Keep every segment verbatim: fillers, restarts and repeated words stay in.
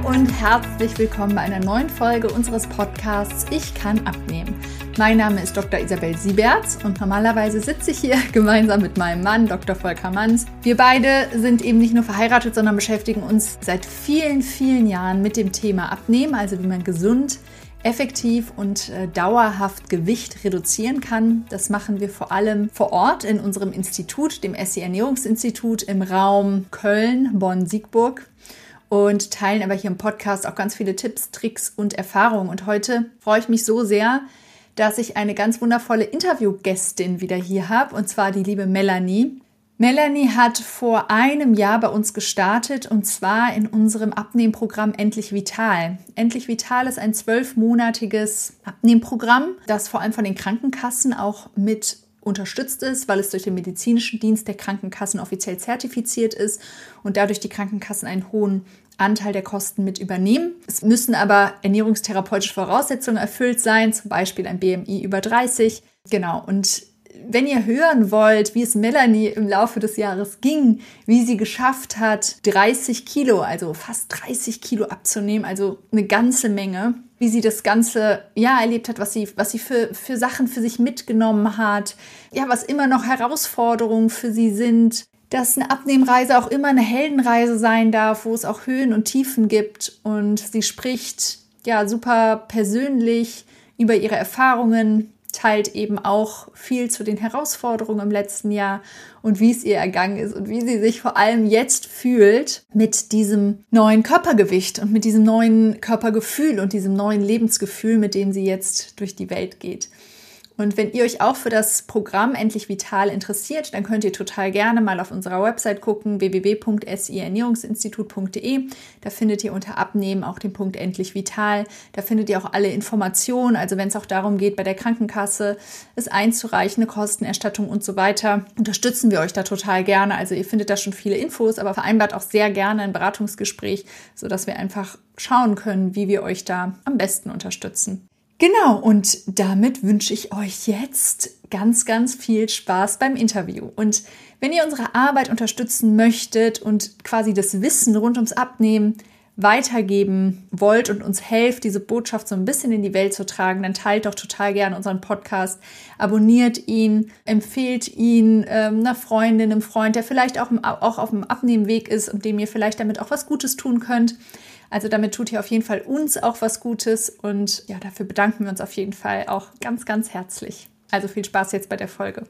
und herzlich willkommen bei einer neuen Folge unseres Podcasts Ich kann abnehmen. Mein Name ist Doktor Isabel Sieberts und normalerweise sitze ich hier gemeinsam mit meinem Mann, Doktor Volker Manns. Wir beide sind eben nicht nur verheiratet, sondern beschäftigen uns seit vielen, vielen Jahren mit dem Thema Abnehmen, also wie man gesund, effektiv und äh, dauerhaft Gewicht reduzieren kann. Das machen wir vor allem vor Ort in unserem Institut, dem S I Ernährungsinstitut im Raum Köln, Bonn, Siegburg. Und teilen aber hier im Podcast auch ganz viele Tipps, Tricks und Erfahrungen. Und heute freue ich mich so sehr, dass ich eine ganz wundervolle Interviewgästin wieder hier habe, und zwar die liebe Melanie. Melanie hat vor einem Jahr bei uns gestartet, und zwar in unserem Abnehmprogramm Endlich Vital. Endlich Vital ist ein zwölfmonatiges Abnehmprogramm, das vor allem von den Krankenkassen auch mit unterstützt ist, weil es durch den medizinischen Dienst der Krankenkassen offiziell zertifiziert ist und dadurch die Krankenkassen einen hohen Anteil der Kosten mit übernehmen. Es müssen aber ernährungstherapeutische Voraussetzungen erfüllt sein, zum Beispiel ein B M I über dreißig. Genau, und wenn ihr hören wollt, wie es Melanie im Laufe des Jahres ging, wie sie geschafft hat, dreißig Kilo, also fast dreißig Kilo abzunehmen, also eine ganze Menge, wie sie das Ganze ja erlebt hat, was sie, was sie für, für Sachen für sich mitgenommen hat, ja, was immer noch Herausforderungen für sie sind, dass eine Abnehmreise auch immer eine Heldenreise sein darf, wo es auch Höhen und Tiefen gibt, und sie spricht ja super persönlich über ihre Erfahrungen, teilt eben auch viel zu den Herausforderungen im letzten Jahr und wie es ihr ergangen ist und wie sie sich vor allem jetzt fühlt mit diesem neuen Körpergewicht und mit diesem neuen Körpergefühl und diesem neuen Lebensgefühl, mit dem sie jetzt durch die Welt geht. Und wenn ihr euch auch für das Programm Endlich Vital interessiert, dann könnt ihr total gerne mal auf unserer Website gucken, w w w punkt s i ernährungsinstitut punkt d e. Da findet ihr unter Abnehmen auch den Punkt Endlich Vital. Da findet ihr auch alle Informationen, also wenn es auch darum geht, bei der Krankenkasse es einzureichen, eine Kostenerstattung und so weiter, unterstützen wir euch da total gerne. Also ihr findet da schon viele Infos, aber vereinbart auch sehr gerne ein Beratungsgespräch, sodass wir einfach schauen können, wie wir euch da am besten unterstützen. Genau, und damit wünsche ich euch jetzt ganz, ganz viel Spaß beim Interview. Und wenn ihr unsere Arbeit unterstützen möchtet und quasi das Wissen rund ums Abnehmen weitergeben wollt und uns helft, diese Botschaft so ein bisschen in die Welt zu tragen, dann teilt doch total gerne unseren Podcast, abonniert ihn, empfehlt ihn ähm, einer Freundin, einem Freund, der vielleicht auch, auch auf dem Abnehmweg ist und dem ihr vielleicht damit auch was Gutes tun könnt. Also damit tut ihr auf jeden Fall uns auch was Gutes, und ja, dafür bedanken wir uns auf jeden Fall auch ganz, ganz herzlich. Also viel Spaß jetzt bei der Folge.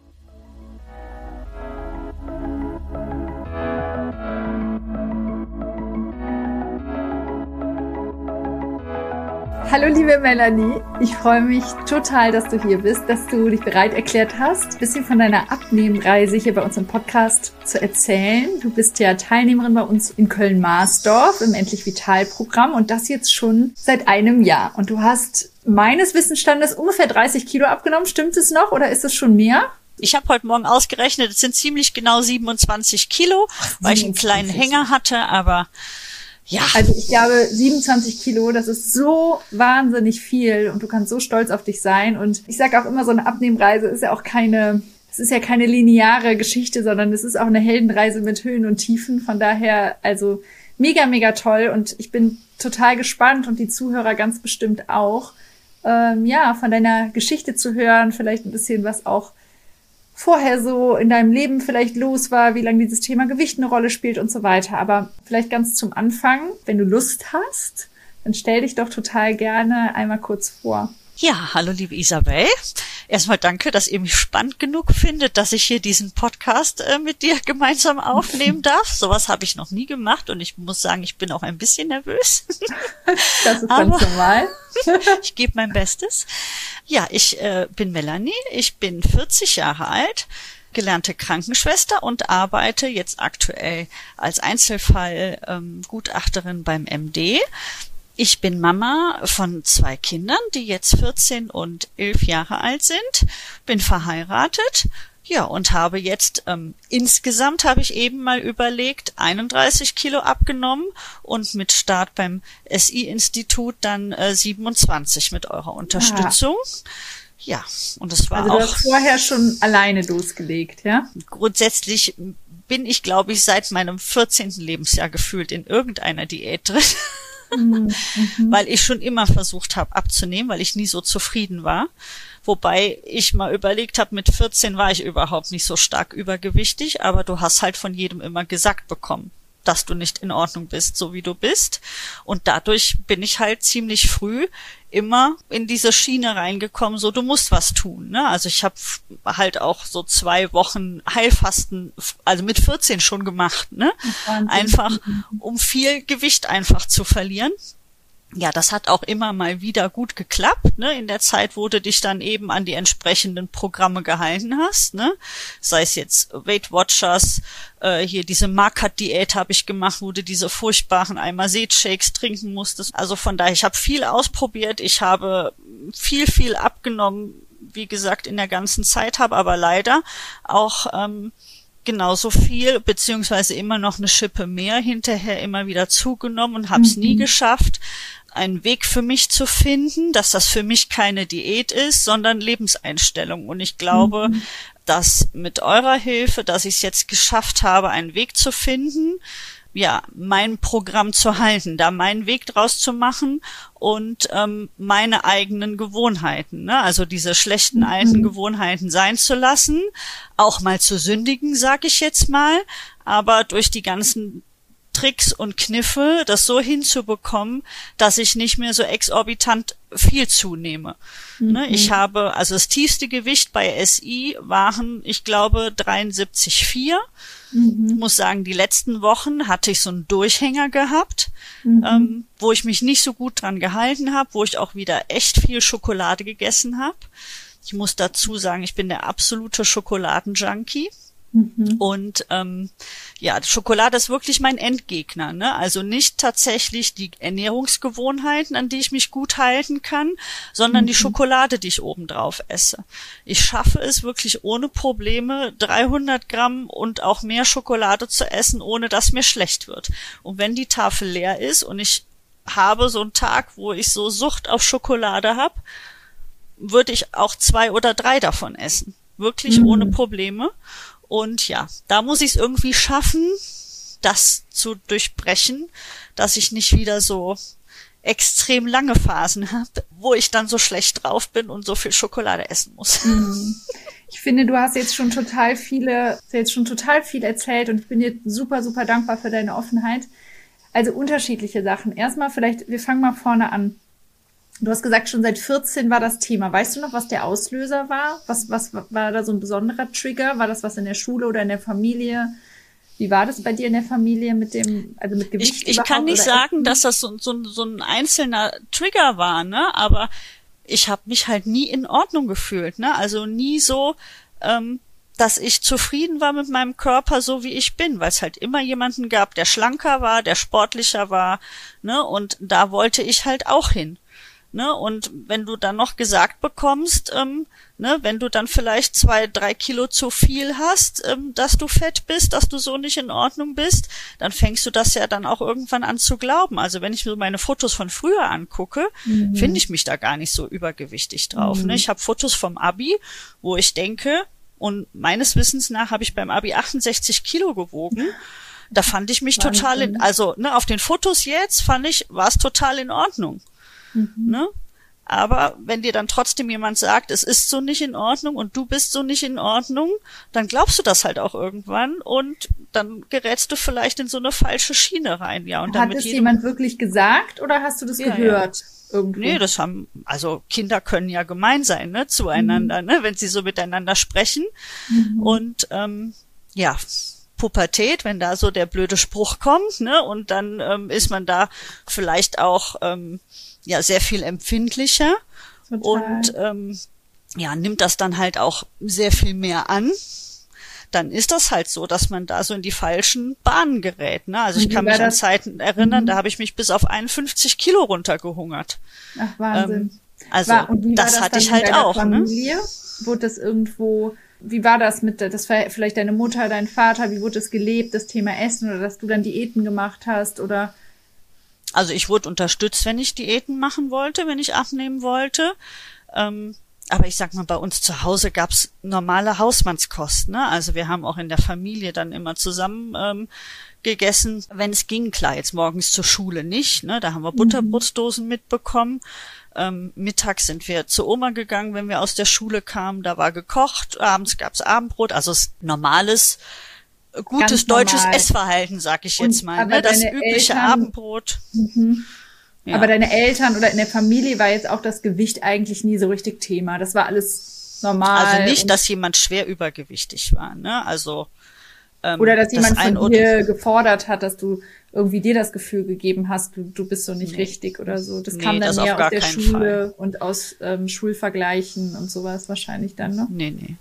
Hallo liebe Melanie, ich freue mich total, dass du hier bist, dass du dich bereit erklärt hast, ein bisschen von deiner Abnehmreise hier bei uns im Podcast zu erzählen. Du bist ja Teilnehmerin bei uns in Köln-Marsdorf im Endlich Vital Programm, und das jetzt schon seit einem Jahr. Und du hast meines Wissensstandes ungefähr dreißig Kilo abgenommen. Stimmt es noch oder ist es schon mehr? Ich habe heute Morgen ausgerechnet, es sind ziemlich genau siebenundzwanzig Kilo, Ach, weil ich einen kleinen Hänger hatte, aber ja. Also ich glaube, siebenundzwanzig Kilo, das ist so wahnsinnig viel, und du kannst so stolz auf dich sein. Und ich sage auch immer, so eine Abnehmreise ist ja auch keine, es ist ja keine lineare Geschichte, sondern es ist auch eine Heldenreise mit Höhen und Tiefen. Von daher, also mega, mega toll, und ich bin total gespannt und die Zuhörer ganz bestimmt auch, ähm, ja, von deiner Geschichte zu hören, vielleicht ein bisschen, was auch vorher so in deinem Leben vielleicht los war, wie lange dieses Thema Gewicht eine Rolle spielt und so weiter. Aber vielleicht ganz zum Anfang, wenn du Lust hast, dann stell dich doch total gerne einmal kurz vor. Ja, hallo liebe Isabel. Erstmal danke, dass ihr mich spannend genug findet, dass ich hier diesen Podcast äh, mit dir gemeinsam aufnehmen darf. Sowas habe ich noch nie gemacht, und ich muss sagen, ich bin auch ein bisschen nervös. Das ist ganz normal. Ich gebe mein Bestes. Ja, ich äh, bin Melanie, ich bin vierzig Jahre alt, gelernte Krankenschwester und arbeite jetzt aktuell als Einzelfall ähm, Gutachterin beim M D. Ich bin Mama von zwei Kindern, die jetzt vierzehn und elf Jahre alt sind, bin verheiratet, ja, und habe jetzt, ähm, insgesamt habe ich eben mal überlegt, einunddreißig Kilo abgenommen und mit Start beim S I-Institut dann äh, siebenundzwanzig mit eurer Unterstützung. Ja, und es war also auch... Also du hast vorher schon alleine losgelegt, ja? Grundsätzlich bin ich, glaube ich, seit meinem vierzehnten Lebensjahr gefühlt in irgendeiner Diät drin. Mhm. Weil ich schon immer versucht habe abzunehmen, weil ich nie so zufrieden war. Wobei ich mal überlegt habe, mit vierzehn war ich überhaupt nicht so stark übergewichtig, aber du hast halt von jedem immer gesagt bekommen, dass du nicht in Ordnung bist, so wie du bist. Und dadurch bin ich halt ziemlich früh immer in diese Schiene reingekommen, so du musst was tun, ne? Also ich habe halt auch so zwei Wochen Heilfasten, also mit vierzehn schon gemacht, ne? Einfach, um viel Gewicht einfach zu verlieren. Ja, das hat auch immer mal wieder gut geklappt, ne, in der Zeit, wo du dich dann eben an die entsprechenden Programme gehalten hast, ne, sei es jetzt Weight Watchers, äh, hier diese Markat-Diät habe ich gemacht, wo du diese furchtbaren Eimer-Seed-Shakes trinken musstest. Also von daher, ich habe viel ausprobiert, ich habe viel, viel abgenommen, wie gesagt, in der ganzen Zeit, habe aber leider auch ähm, genauso viel, beziehungsweise immer noch eine Schippe mehr hinterher immer wieder zugenommen und habe es mhm. nie geschafft, einen Weg für mich zu finden, dass das für mich keine Diät ist, sondern Lebenseinstellung. Und ich glaube, mhm. dass mit eurer Hilfe, dass ich es jetzt geschafft habe, einen Weg zu finden, ja, mein Programm zu halten, da meinen Weg draus zu machen und ähm, meine eigenen Gewohnheiten, ne? Also diese schlechten alten Gewohnheiten sein zu lassen, auch mal zu sündigen, sag ich jetzt mal, aber durch die ganzen Tricks und Kniffe das so hinzubekommen, dass ich nicht mehr so exorbitant viel zunehme. Mhm. Ne? Ich habe, also das tiefste Gewicht bei S I waren, ich glaube, dreiundsiebzig Komma vier. Mhm. Ich muss sagen, die letzten Wochen hatte ich so einen Durchhänger gehabt, mhm. ähm, wo ich mich nicht so gut dran gehalten habe, wo ich auch wieder echt viel Schokolade gegessen habe. Ich muss dazu sagen, ich bin der absolute Schokoladenjunkie. Mhm. Und ähm, ja, Schokolade ist wirklich mein Endgegner, ne? Also nicht tatsächlich die Ernährungsgewohnheiten, an die ich mich gut halten kann, sondern mhm. die Schokolade, die ich obendrauf esse. Ich schaffe es wirklich ohne Probleme, dreihundert Gramm und auch mehr Schokolade zu essen, ohne dass mir schlecht wird. Und wenn die Tafel leer ist und ich habe so einen Tag, wo ich so Sucht auf Schokolade habe, würde ich auch zwei oder drei davon essen. Wirklich mhm. ohne Probleme. Und ja, da muss ich es irgendwie schaffen, das zu durchbrechen, dass ich nicht wieder so extrem lange Phasen habe, wo ich dann so schlecht drauf bin und so viel Schokolade essen muss. Ich finde, du hast jetzt schon total viele, jetzt schon total viel erzählt und ich bin dir super, super dankbar für deine Offenheit. Also unterschiedliche Sachen. Erstmal vielleicht, wir fangen mal vorne an. Du hast gesagt, schon seit vierzehn war das Thema. Weißt du noch, was der Auslöser war? Was, was war da so ein besonderer Trigger? War das was in der Schule oder in der Familie? Wie war das bei dir in der Familie mit dem, also mit Gewicht? Ich, ich kann nicht sagen, Essen? dass das so, so, so ein einzelner Trigger war, ne? Aber ich habe mich halt nie in Ordnung gefühlt, ne? Also nie so, ähm, dass ich zufrieden war mit meinem Körper, so wie ich bin, weil es halt immer jemanden gab, der schlanker war, der sportlicher war, ne? Und da wollte ich halt auch hin. Ne, und wenn du dann noch gesagt bekommst, ähm, ne, wenn du dann vielleicht zwei, drei Kilo zu viel hast, ähm, dass du fett bist, dass du so nicht in Ordnung bist, dann fängst du das ja dann auch irgendwann an zu glauben. Also wenn ich mir meine Fotos von früher angucke, mhm. finde ich mich da gar nicht so übergewichtig drauf. Mhm. Ne? Ich habe Fotos vom Abi, wo ich denke, und meines Wissens nach habe ich beim Abi achtundsechzig Kilo gewogen. Da fand ich mich Wahnsinn. total, in, also ne, auf den Fotos jetzt fand ich, war es total in Ordnung. Mhm. Ne? Aber wenn dir dann trotzdem jemand sagt, es ist so nicht in Ordnung und du bist so nicht in Ordnung, dann glaubst du das halt auch irgendwann und dann gerätst du vielleicht in so eine falsche Schiene rein. Ja, und hat es jemand wirklich gesagt oder hast du das ja, gehört? Ja. Irgendwo? Nee, das haben, also Kinder können ja gemein sein, ne, zueinander, mhm. ne, wenn sie so miteinander sprechen. Mhm. Und ähm, ja, Pubertät, wenn da so der blöde Spruch kommt, ne, und dann ähm, ist man da vielleicht auch ähm, ja sehr viel empfindlicher. Total. Und ähm, ja, nimmt das dann halt auch sehr viel mehr an. Dann ist das halt so, dass man da so in die falschen Bahnen gerät. Ne? Also ich kann mich an Zeiten erinnern, mhm. da habe ich mich bis auf einundfünfzig Kilo runtergehungert. Ach, Wahnsinn. Ähm, also war, und wie das, war das hatte ich halt auch. Familie? Ne? Wurde das irgendwo, wie war das mit, das war vielleicht deine Mutter, dein Vater, wie wurde das gelebt, das Thema Essen oder dass du dann Diäten gemacht hast oder? Also ich wurde unterstützt, wenn ich Diäten machen wollte, wenn ich abnehmen wollte. Ähm, aber ich sag mal, bei uns zu Hause gab's normale Hausmannskost, ne? Also wir haben auch in der Familie dann immer zusammen ähm, gegessen, wenn es ging. Klar, jetzt morgens zur Schule nicht, ne? Da haben wir Butterbrotdosen mitbekommen. Ähm, mittags sind wir zur Oma gegangen, wenn wir aus der Schule kamen. Da war gekocht. Abends gab's Abendbrot. Also es normales, gutes deutsches Essverhalten, sag ich jetzt mal. Ne? Das übliche Eltern, Abendbrot. Mhm. Ja. Aber deine Eltern oder in der Familie war jetzt auch das Gewicht eigentlich nie so richtig Thema. Das war alles normal. Also nicht, dass jemand schwer übergewichtig war, ne? Also ähm, oder dass jemand das von dir gefordert hat, dass du irgendwie dir das Gefühl gegeben hast, du, du bist so nicht nee. richtig oder so. Das nee, kam dann das mehr aus der Schule Fall. Und aus ähm, Schulvergleichen und sowas wahrscheinlich dann, ne? Nee, nee.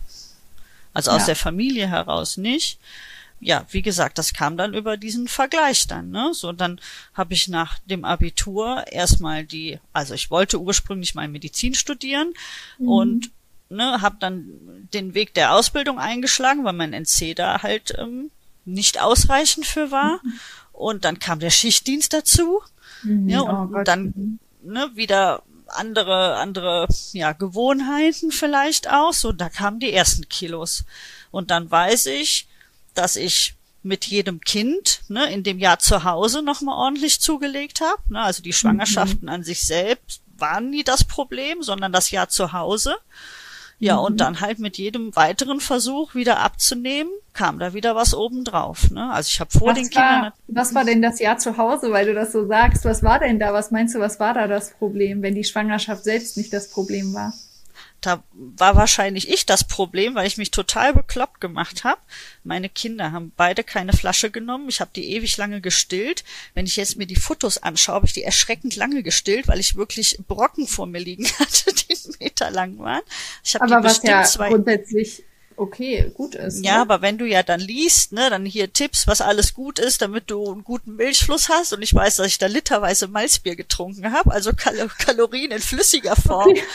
Also aus ja. der Familie heraus nicht. Ja, wie gesagt, das kam dann über diesen Vergleich dann, ne? So, dann habe ich nach dem Abitur erstmal die, also ich wollte ursprünglich mal Medizin studieren mhm. und ne, habe dann den Weg der Ausbildung eingeschlagen, weil mein N C da halt ähm, nicht ausreichend für war. Mhm. Und dann kam der Schichtdienst dazu, mhm. ja, und oh dann ne, wieder andere andere ja Gewohnheiten vielleicht auch. So, da kamen die ersten Kilos und dann weiß ich, dass ich mit jedem Kind ne, in dem Jahr zu Hause nochmal ordentlich zugelegt habe. Ne, also die Schwangerschaften mhm. an sich selbst waren nie das Problem, sondern das Jahr zu Hause. Ja, mhm. und dann halt mit jedem weiteren Versuch wieder abzunehmen, kam da wieder was obendrauf. Ne? Also ich habe vor was den war, Kindern... Was war denn das Jahr zu Hause, weil du das so sagst? Was war denn da? Was meinst du, was war da das Problem, wenn die Schwangerschaft selbst nicht das Problem war? Da war wahrscheinlich ich das Problem, weil ich mich total bekloppt gemacht habe. Meine Kinder haben beide keine Flasche genommen. Ich habe die ewig lange gestillt. Wenn ich jetzt mir die Fotos anschaue, habe ich die erschreckend lange gestillt, weil ich wirklich Brocken vor mir liegen hatte, die einen Meter lang waren. Ich habe aber die was bestimmt ja zwei grundsätzlich okay, gut ist. Ja, ne? aber wenn du ja dann liest, ne, dann hier Tipps, was alles gut ist, damit du einen guten Milchfluss hast. Und ich weiß, dass ich da literweise Malzbier getrunken habe, also Kal- Kalorien in flüssiger Form. Okay.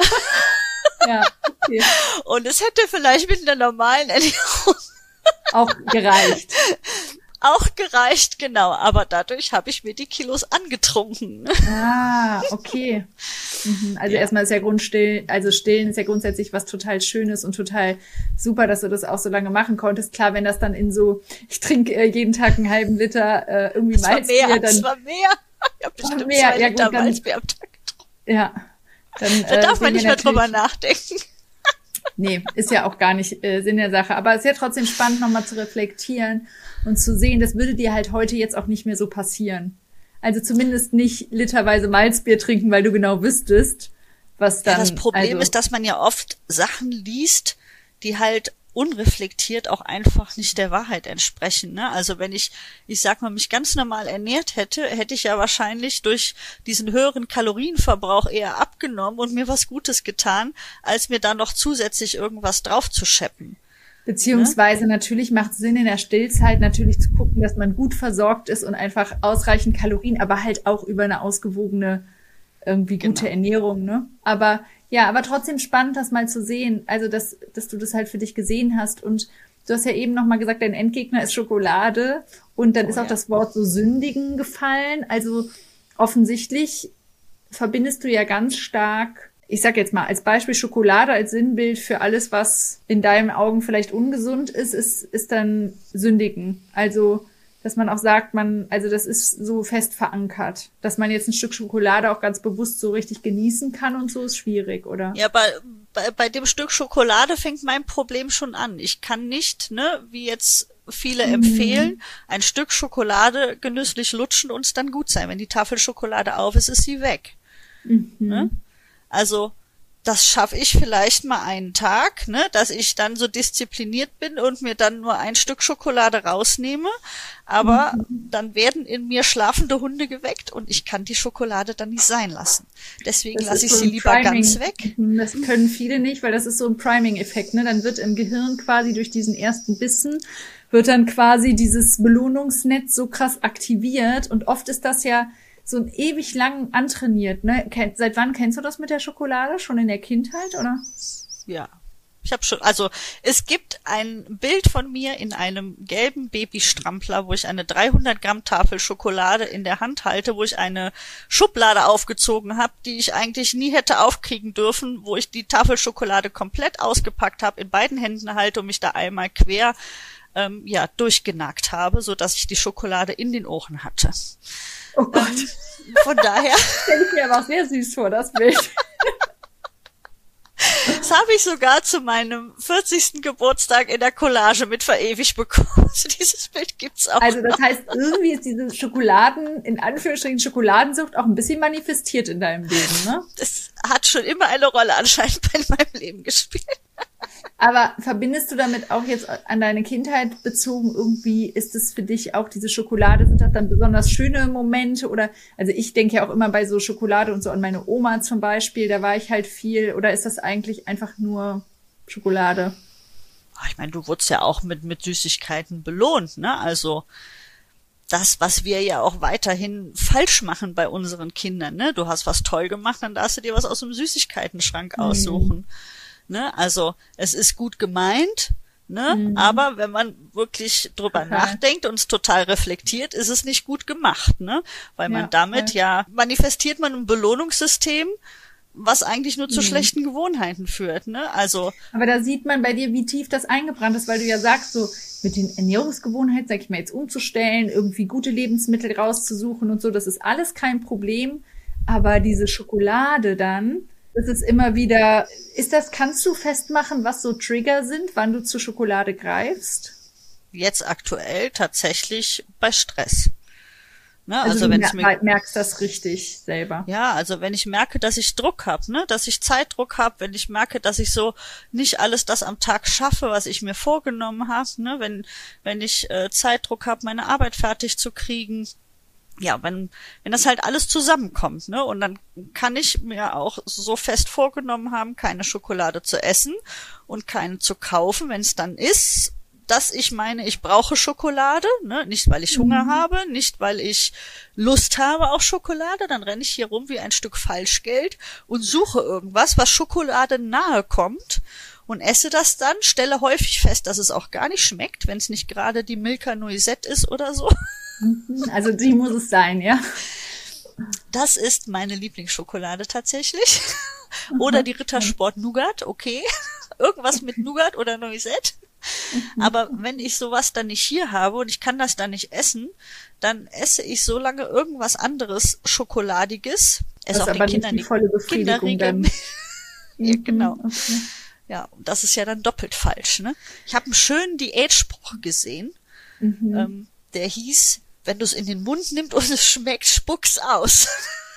Ja, okay. Und es hätte vielleicht mit einer normalen Ernährung auch gereicht. Auch gereicht, genau. Aber dadurch habe ich mir die Kilos angetrunken. Ah, okay. Mhm. Also ja. erstmal ist ja Grundstillen, also Stillen ist ja grundsätzlich was total Schönes und total super, dass du das auch so lange machen konntest. Klar, wenn das dann in so, ich trinke äh, jeden Tag einen halben Liter äh, irgendwie Malzbier, dann... Das war mehr, ich habe bestimmt mehr. zwei Ja, Liter gut, dann, Malzbier am Tag getrunken. Ja. Dann, da darf äh, man nicht mehr drüber nachdenken. Nee, ist ja auch gar nicht äh, Sinn der Sache. Aber es ist ja trotzdem spannend, nochmal zu reflektieren und zu sehen, das würde dir halt heute jetzt auch nicht mehr so passieren. Also zumindest nicht literweise Malzbier trinken, weil du genau wüsstest, was dann... Ja, das Problem also, ist, dass man ja oft Sachen liest, die halt unreflektiert auch einfach nicht der Wahrheit entsprechen. Ne? Also wenn ich, ich sag mal, mich ganz normal ernährt hätte, hätte ich ja wahrscheinlich durch diesen höheren Kalorienverbrauch eher abgenommen und mir was Gutes getan, als mir da noch zusätzlich irgendwas drauf zu scheppen. Beziehungsweise ne? natürlich macht es Sinn in der Stillzeit natürlich zu gucken, dass man gut versorgt ist und einfach ausreichend Kalorien, aber halt auch über eine ausgewogene, irgendwie gute genau. Ernährung. Ne? Aber ja, aber trotzdem spannend, das mal zu sehen, also dass dass du das halt für dich gesehen hast. Und du hast ja eben nochmal gesagt, dein Endgegner ist Schokolade und dann oh, ist auch ja. das Wort so sündigen gefallen. Also offensichtlich verbindest du ja ganz stark, ich sag jetzt mal als Beispiel Schokolade als Sinnbild für alles, was in deinen Augen vielleicht ungesund ist, ist ist dann sündigen. Also dass man auch sagt, man, also das ist so fest verankert, dass man jetzt ein Stück Schokolade auch ganz bewusst so richtig genießen kann und so ist schwierig, oder? Ja, bei, bei, bei dem Stück Schokolade fängt mein Problem schon an. Ich kann nicht, ne, wie jetzt viele mhm. empfehlen, ein Stück Schokolade genüsslich lutschen und es dann gut sein. Wenn die Tafel Schokolade auf ist, ist sie weg. Mhm. Ne? Also das schaffe ich vielleicht mal einen Tag, ne, dass ich dann so diszipliniert bin und mir dann nur ein Stück Schokolade rausnehme, aber mhm. dann werden in mir schlafende Hunde geweckt und ich kann die Schokolade dann nicht sein lassen. Deswegen lasse ich so sie lieber Priming. ganz weg. Das können viele nicht, weil das ist so ein Priming-Effekt, ne, dann wird im Gehirn quasi durch diesen ersten Bissen wird dann quasi dieses Belohnungsnetz so krass aktiviert und oft ist das ja so ein ewig lang antrainiert, ne? Seit wann kennst du das mit der Schokolade? Schon in der Kindheit, oder? Ja, Ich habe schon, also es gibt ein Bild von mir in einem gelben Babystrampler, wo ich eine dreihundert Gramm Tafel Schokolade in der Hand halte, wo ich eine Schublade aufgezogen habe, die ich eigentlich nie hätte aufkriegen dürfen, wo ich die Tafel Schokolade komplett ausgepackt habe, in beiden Händen halte und mich da einmal quer ähm, ja durchgenagt habe, so dass ich die Schokolade in den Ohren hatte. Oh Gott. Ähm, von daher stelle ich mir aber auch sehr süß vor, das Bild. Das habe ich sogar zu meinem vierzigsten Geburtstag in der Collage mit verewigt bekommen. Also dieses Bild gibt's auch. Also das noch. heißt, irgendwie ist diese Schokoladen, in Anführungsstrichen Schokoladensucht, auch ein bisschen manifestiert in deinem Leben, ne? Das hat schon immer eine Rolle anscheinend bei meinem Leben gespielt. Aber verbindest du damit auch jetzt an deine Kindheit bezogen irgendwie, ist es für dich auch diese Schokolade, sind das dann besonders schöne Momente oder, also ich denke ja auch immer bei so Schokolade und so an meine Oma zum Beispiel, da war ich halt viel, oder ist das eigentlich einfach nur Schokolade? Ich meine, du wurdest ja auch mit, mit Süßigkeiten belohnt, ne? Also das, was wir ja auch weiterhin falsch machen bei unseren Kindern, ne? Du hast was toll gemacht, dann darfst du dir was aus dem Süßigkeitenschrank aussuchen. Mhm. Ne, also es ist gut gemeint, ne, mhm. aber wenn man wirklich drüber okay. nachdenkt und es total reflektiert, ist es nicht gut gemacht, ne, weil man ja, damit ja. ja manifestiert man ein Belohnungssystem, was eigentlich nur zu mhm. schlechten Gewohnheiten führt, ne, also. Aber da sieht man bei dir, wie tief das eingebrannt ist, weil du ja sagst, so mit den Ernährungsgewohnheiten, sag ich mal, jetzt umzustellen, irgendwie gute Lebensmittel rauszusuchen und so, das ist alles kein Problem, aber diese Schokolade dann, das ist immer wieder, ist das, kannst du festmachen, was so Trigger sind, wann du zur Schokolade greifst? Jetzt aktuell tatsächlich bei Stress. Ne, also also du wenn mer- es mir, merkst das richtig selber. Ja, also wenn ich merke, dass ich Druck habe, ne, dass ich Zeitdruck habe, wenn ich merke, dass ich so nicht alles das am Tag schaffe, was ich mir vorgenommen habe, ne, wenn wenn ich äh, Zeitdruck habe, meine Arbeit fertig zu kriegen. Ja, wenn wenn das halt alles zusammenkommt, ne, und dann kann ich mir auch so fest vorgenommen haben, keine Schokolade zu essen und keine zu kaufen, wenn es dann ist, dass ich meine, ich brauche Schokolade, ne, nicht weil ich Hunger mhm. habe, nicht weil ich Lust habe auf Schokolade, dann renne ich hier rum wie ein Stück Falschgeld und suche irgendwas, was Schokolade nahe kommt und esse das dann, stelle häufig fest, dass es auch gar nicht schmeckt, wenn es nicht gerade die Milka Noisette ist oder so. Also die muss es sein, ja. Das ist meine Lieblingsschokolade tatsächlich. Oder die Rittersport Nougat, okay. Irgendwas mit Nougat oder Noisette. Aber wenn ich sowas dann nicht hier habe und ich kann das dann nicht essen, dann esse ich so lange irgendwas anderes Schokoladiges. Esse auch den Kindern die volle Befriedigung dann. Ja, genau. Okay. Ja, und das ist ja dann doppelt falsch, ne? Ich habe einen schönen Diätspruch gesehen. Mhm. Ähm, der hieß, wenn du es in den Mund nimmst und es schmeckt, spuck's aus.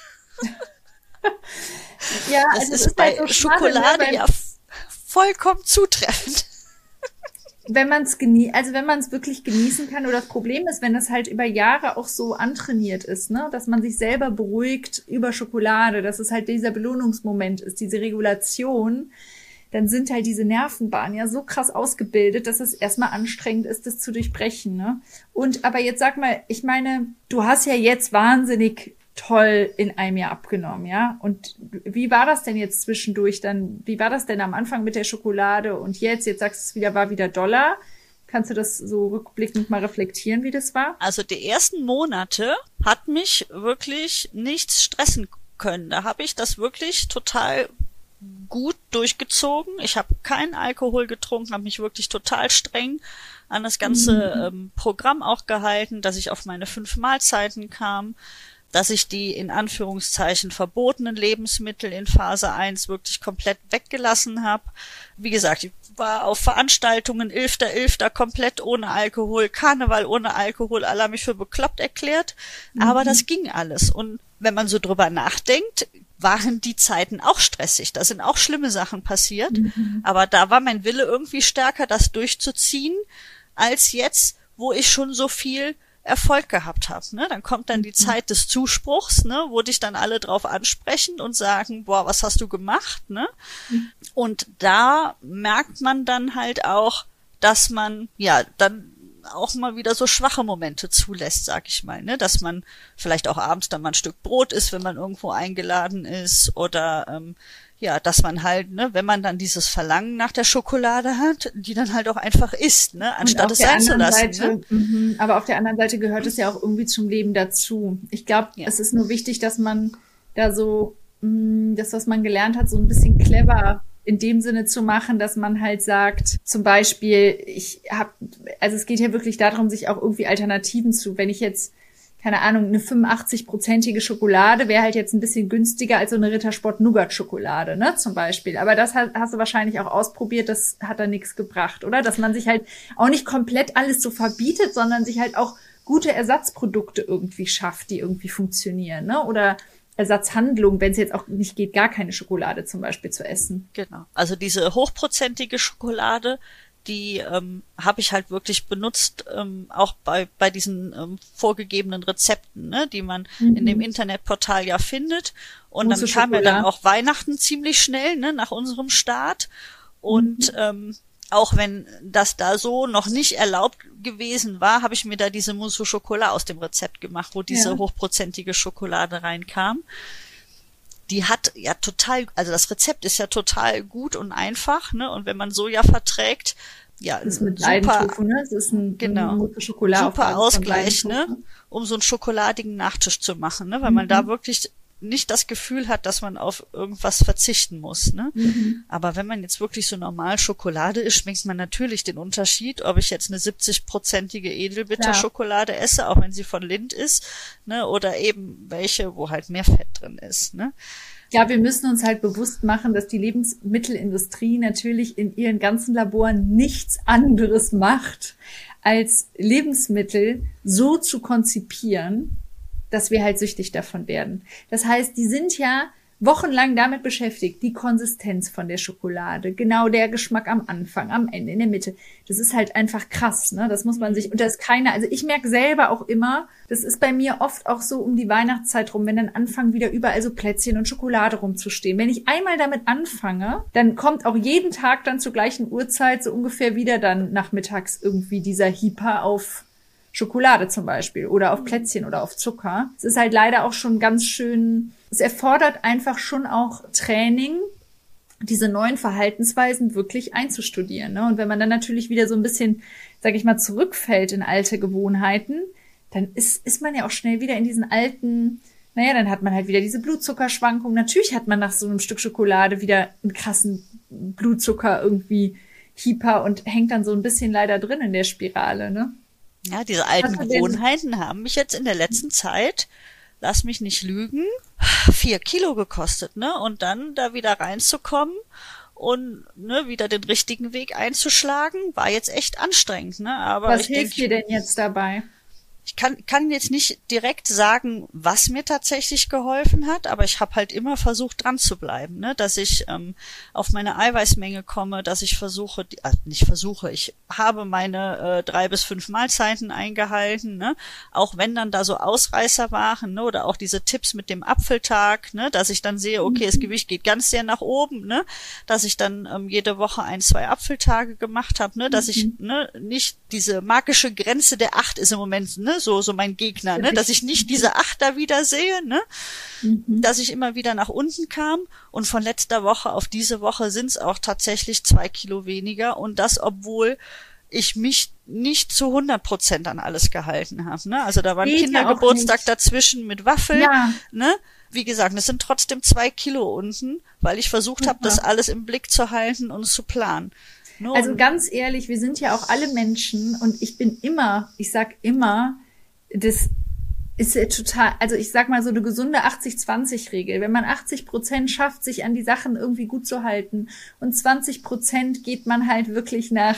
Ja, das also ist, ist bei halt so Schokolade schade, ne? ja vollkommen zutreffend. Wenn man es genie- also wenn man es wirklich genießen kann, oder das Problem ist, wenn das halt über Jahre auch so antrainiert ist, ne, dass man sich selber beruhigt über Schokolade, dass es halt dieser Belohnungsmoment ist, diese Regulation, dann sind halt diese Nervenbahnen ja so krass ausgebildet, dass es erstmal anstrengend ist, das zu durchbrechen, ne? Und aber jetzt sag mal, ich meine, du hast ja jetzt wahnsinnig toll in einem Jahr abgenommen, ja? Und wie war das denn jetzt zwischendurch dann? Wie war das denn am Anfang mit der Schokolade und jetzt? Jetzt sagst du es wieder, war wieder Dollar. Kannst du das so rückblickend mal reflektieren, wie das war? Also die ersten Monate hat mich wirklich nichts stressen können. Da habe ich das wirklich total gut durchgezogen. Ich habe keinen Alkohol getrunken, habe mich wirklich total streng an das ganze mhm. ähm, Programm auch gehalten, dass ich auf meine fünf Mahlzeiten kam, dass ich die in Anführungszeichen verbotenen Lebensmittel in Phase eins wirklich komplett weggelassen habe. Wie gesagt, ich war auf Veranstaltungen elfter elfter komplett ohne Alkohol, Karneval ohne Alkohol, alle haben mich für bekloppt erklärt, mhm. aber das ging alles. Und wenn man so drüber nachdenkt, waren die Zeiten auch stressig. Da sind auch schlimme Sachen passiert, mhm. aber da war mein Wille irgendwie stärker, das durchzuziehen, als jetzt, wo ich schon so viel Erfolg gehabt habe. Ne? Dann kommt dann die Zeit des Zuspruchs, ne? Wo dich dann alle drauf ansprechen und sagen, boah, was hast du gemacht? Ne? Mhm. Und da merkt man dann halt auch, dass man ja dann auch mal wieder so schwache Momente zulässt, sag ich mal, ne, dass man vielleicht auch abends dann mal ein Stück Brot isst, wenn man irgendwo eingeladen ist, oder ähm, ja, dass man halt, ne, wenn man dann dieses Verlangen nach der Schokolade hat, die dann halt auch einfach isst, ne, anstatt es sein zu lassen. Seite, ne? m-m, aber auf der anderen Seite gehört es ja auch irgendwie zum Leben dazu. Ich glaube, Ja. es ist nur wichtig, dass man da so mh, das, was man gelernt hat, so ein bisschen clever in dem Sinne zu machen, dass man halt sagt, zum Beispiel, ich habe, also es geht ja wirklich darum, sich auch irgendwie Alternativen zu, wenn ich jetzt, keine Ahnung, eine fünfundachtzig-prozentige Schokolade wäre halt jetzt ein bisschen günstiger als so eine Rittersport-Nougat-Schokolade, ne, zum Beispiel. Aber das hast, hast du wahrscheinlich auch ausprobiert, das hat da nichts gebracht, oder? Dass man sich halt auch nicht komplett alles so verbietet, sondern sich halt auch gute Ersatzprodukte irgendwie schafft, die irgendwie funktionieren, ne, oder Ersatzhandlung, wenn es jetzt auch nicht geht, gar keine Schokolade zum Beispiel zu essen. Genau. Also diese hochprozentige Schokolade, die ähm, habe ich halt wirklich benutzt, ähm, auch bei bei diesen ähm, vorgegebenen Rezepten, ne, die man mhm. in dem Internetportal ja findet. Und Mousse dann kam ja dann auch Weihnachten ziemlich schnell, ne, nach unserem Start. Und mhm. ähm, auch wenn das da so noch nicht erlaubt gewesen war, habe ich mir da diese Mousse au Chocolat aus dem Rezept gemacht, wo diese ja. hochprozentige Schokolade reinkam. Die hat ja total, also das Rezept ist ja total gut und einfach, ne? Und wenn man Soja verträgt, ja, das ist mit super, Tofu, ne? Das ist ein, genau, ein Schokolade super Ausgleich, ne? Um so einen schokoladigen Nachtisch zu machen, ne? Weil mhm. man da wirklich nicht das Gefühl hat, dass man auf irgendwas verzichten muss, ne? Mhm. Aber wenn man jetzt wirklich so normal Schokolade isst, schmeckt man natürlich den Unterschied, ob ich jetzt eine siebzig-prozentige Edelbitterschokolade esse, auch wenn sie von Lindt ist, ne? Oder eben welche, wo halt mehr Fett drin ist, ne? Ja, wir müssen uns halt bewusst machen, dass die Lebensmittelindustrie natürlich in ihren ganzen Laboren nichts anderes macht, als Lebensmittel so zu konzipieren, dass wir halt süchtig davon werden. Das heißt, die sind ja wochenlang damit beschäftigt, die Konsistenz von der Schokolade, genau der Geschmack am Anfang, am Ende, in der Mitte. Das ist halt einfach krass, ne? Das muss man sich, und da ist keiner, also ich merke selber auch immer, das ist bei mir oft auch so um die Weihnachtszeit rum, wenn dann anfangen wieder überall so Plätzchen und Schokolade rumzustehen. Wenn ich einmal damit anfange, dann kommt auch jeden Tag dann zur gleichen Uhrzeit so ungefähr wieder dann nachmittags irgendwie dieser Hieper auf Schokolade zum Beispiel oder auf Plätzchen oder auf Zucker. Es ist halt leider auch schon ganz schön, es erfordert einfach schon auch Training, diese neuen Verhaltensweisen wirklich einzustudieren, ne? Und wenn man dann natürlich wieder so ein bisschen, sag ich mal, zurückfällt in alte Gewohnheiten, dann ist, ist man ja auch schnell wieder in diesen alten, naja, dann hat man halt wieder diese Blutzuckerschwankungen. Natürlich hat man nach so einem Stück Schokolade wieder einen krassen Blutzucker irgendwie Hieper und hängt dann so ein bisschen leider drin in der Spirale, ne? Ja, diese alten Gewohnheiten haben mich jetzt in der letzten Zeit, lass mich nicht lügen, vier Kilo gekostet, ne? Und dann da wieder reinzukommen und ne, wieder den richtigen Weg einzuschlagen, war jetzt echt anstrengend, ne? Aber was ich hilft dir denn jetzt dabei? Ich kann, kann jetzt nicht direkt sagen, was mir tatsächlich geholfen hat, aber ich habe halt immer versucht, dran zu bleiben, ne? Dass ich ähm, auf meine Eiweißmenge komme, dass ich versuche, äh, nicht versuche, ich habe meine äh, drei bis fünf Mahlzeiten eingehalten, ne? Auch wenn dann da so Ausreißer waren, ne? Oder auch diese Tipps mit dem Apfeltag, ne? Dass ich dann sehe, okay, das Gewicht geht ganz sehr nach oben, ne? Dass ich dann ähm, jede Woche ein, zwei Apfeltage gemacht habe, ne? Dass mhm. ich ne nicht diese magische Grenze der acht ist im Moment, ne? So, so mein Gegner, ne, dass ich nicht diese acht da wieder sehe, ne, mhm. dass ich immer wieder nach unten kam und von letzter Woche auf diese Woche sind es auch tatsächlich zwei Kilo weniger und das, obwohl ich mich nicht zu hundert Prozent an alles gehalten habe, ne, also da war ein Geht Kindergeburtstag ja dazwischen mit Waffeln, ja. ne, wie gesagt, es sind trotzdem zwei Kilo unten, weil ich versucht habe, das alles im Blick zu halten und zu planen. No. Also ganz ehrlich, wir sind ja auch alle Menschen und ich bin immer, ich sag immer, das ist ja total, also ich sag mal so eine gesunde achtzig zwanzig Regel. Wenn man achtzig Prozent schafft, sich an die Sachen irgendwie gut zu halten und zwanzig Prozent geht man halt wirklich nach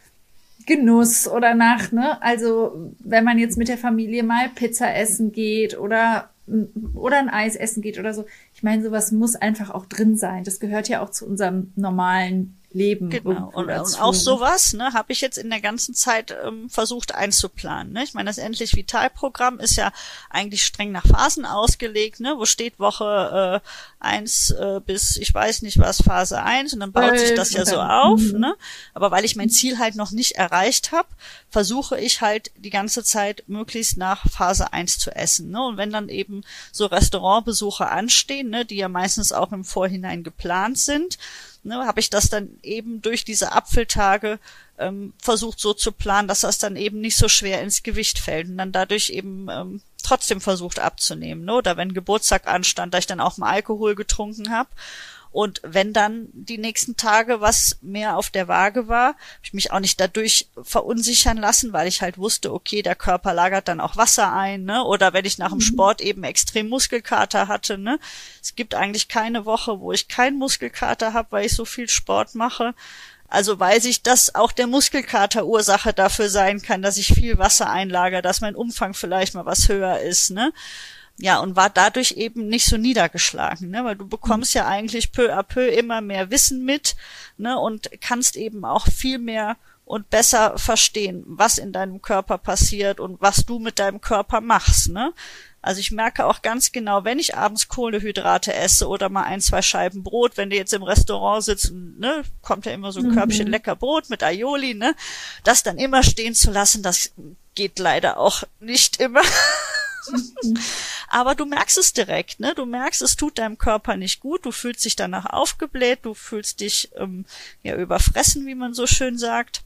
Genuss oder nach, ne, also wenn man jetzt mit der Familie mal Pizza essen geht oder oder ein Eis essen geht oder so. Ich meine, sowas muss einfach auch drin sein. Das gehört ja auch zu unserem normalen Leben. Genau. Und, und auch sowas, ne, habe ich jetzt in der ganzen Zeit ähm, versucht einzuplanen. Ne? Ich meine, das Endlich Vital-Programm ist ja eigentlich streng nach Phasen ausgelegt, ne, wo steht Woche äh, eins äh, bis, ich weiß nicht was, Phase eins und dann baut sich das ja so auf. Mhm. Ne? Aber weil ich mein Ziel halt noch nicht erreicht habe, versuche ich halt die ganze Zeit möglichst nach Phase eins zu essen. Ne? Und wenn dann eben so Restaurantbesuche anstehen, ne, die ja meistens auch im Vorhinein geplant sind, ne, habe ich das dann eben durch diese Apfeltage ähm, versucht so zu planen, dass das dann eben nicht so schwer ins Gewicht fällt und dann dadurch eben ähm, trotzdem versucht abzunehmen. Ne? Oder wenn Geburtstag anstand, da ich dann auch mal Alkohol getrunken habe. Und wenn dann die nächsten Tage was mehr auf der Waage war, habe ich mich auch nicht dadurch verunsichern lassen, weil ich halt wusste, okay, der Körper lagert dann auch Wasser ein, ne? Oder wenn ich nach dem Sport eben extrem Muskelkater hatte, ne? Es gibt eigentlich keine Woche, wo ich keinen Muskelkater habe, weil ich so viel Sport mache. Also weiß ich, dass auch der Muskelkater Ursache dafür sein kann, dass ich viel Wasser einlagere, dass mein Umfang vielleicht mal was höher ist, ne? Ja, und war dadurch eben nicht so niedergeschlagen, ne, weil du bekommst ja eigentlich peu à peu immer mehr Wissen mit, ne, und kannst eben auch viel mehr und besser verstehen, was in deinem Körper passiert und was du mit deinem Körper machst, ne. Also ich merke auch ganz genau, wenn ich abends Kohlenhydrate esse oder mal ein, zwei Scheiben Brot, wenn du jetzt im Restaurant sitzt, ne, kommt ja immer so ein mhm. Körbchen lecker Brot mit Aioli, ne, das dann immer stehen zu lassen, das geht leider auch nicht immer. Aber du merkst es direkt, ne? Du merkst, es tut deinem Körper nicht gut, du fühlst dich danach aufgebläht, du fühlst dich ähm, ja überfressen, wie man so schön sagt.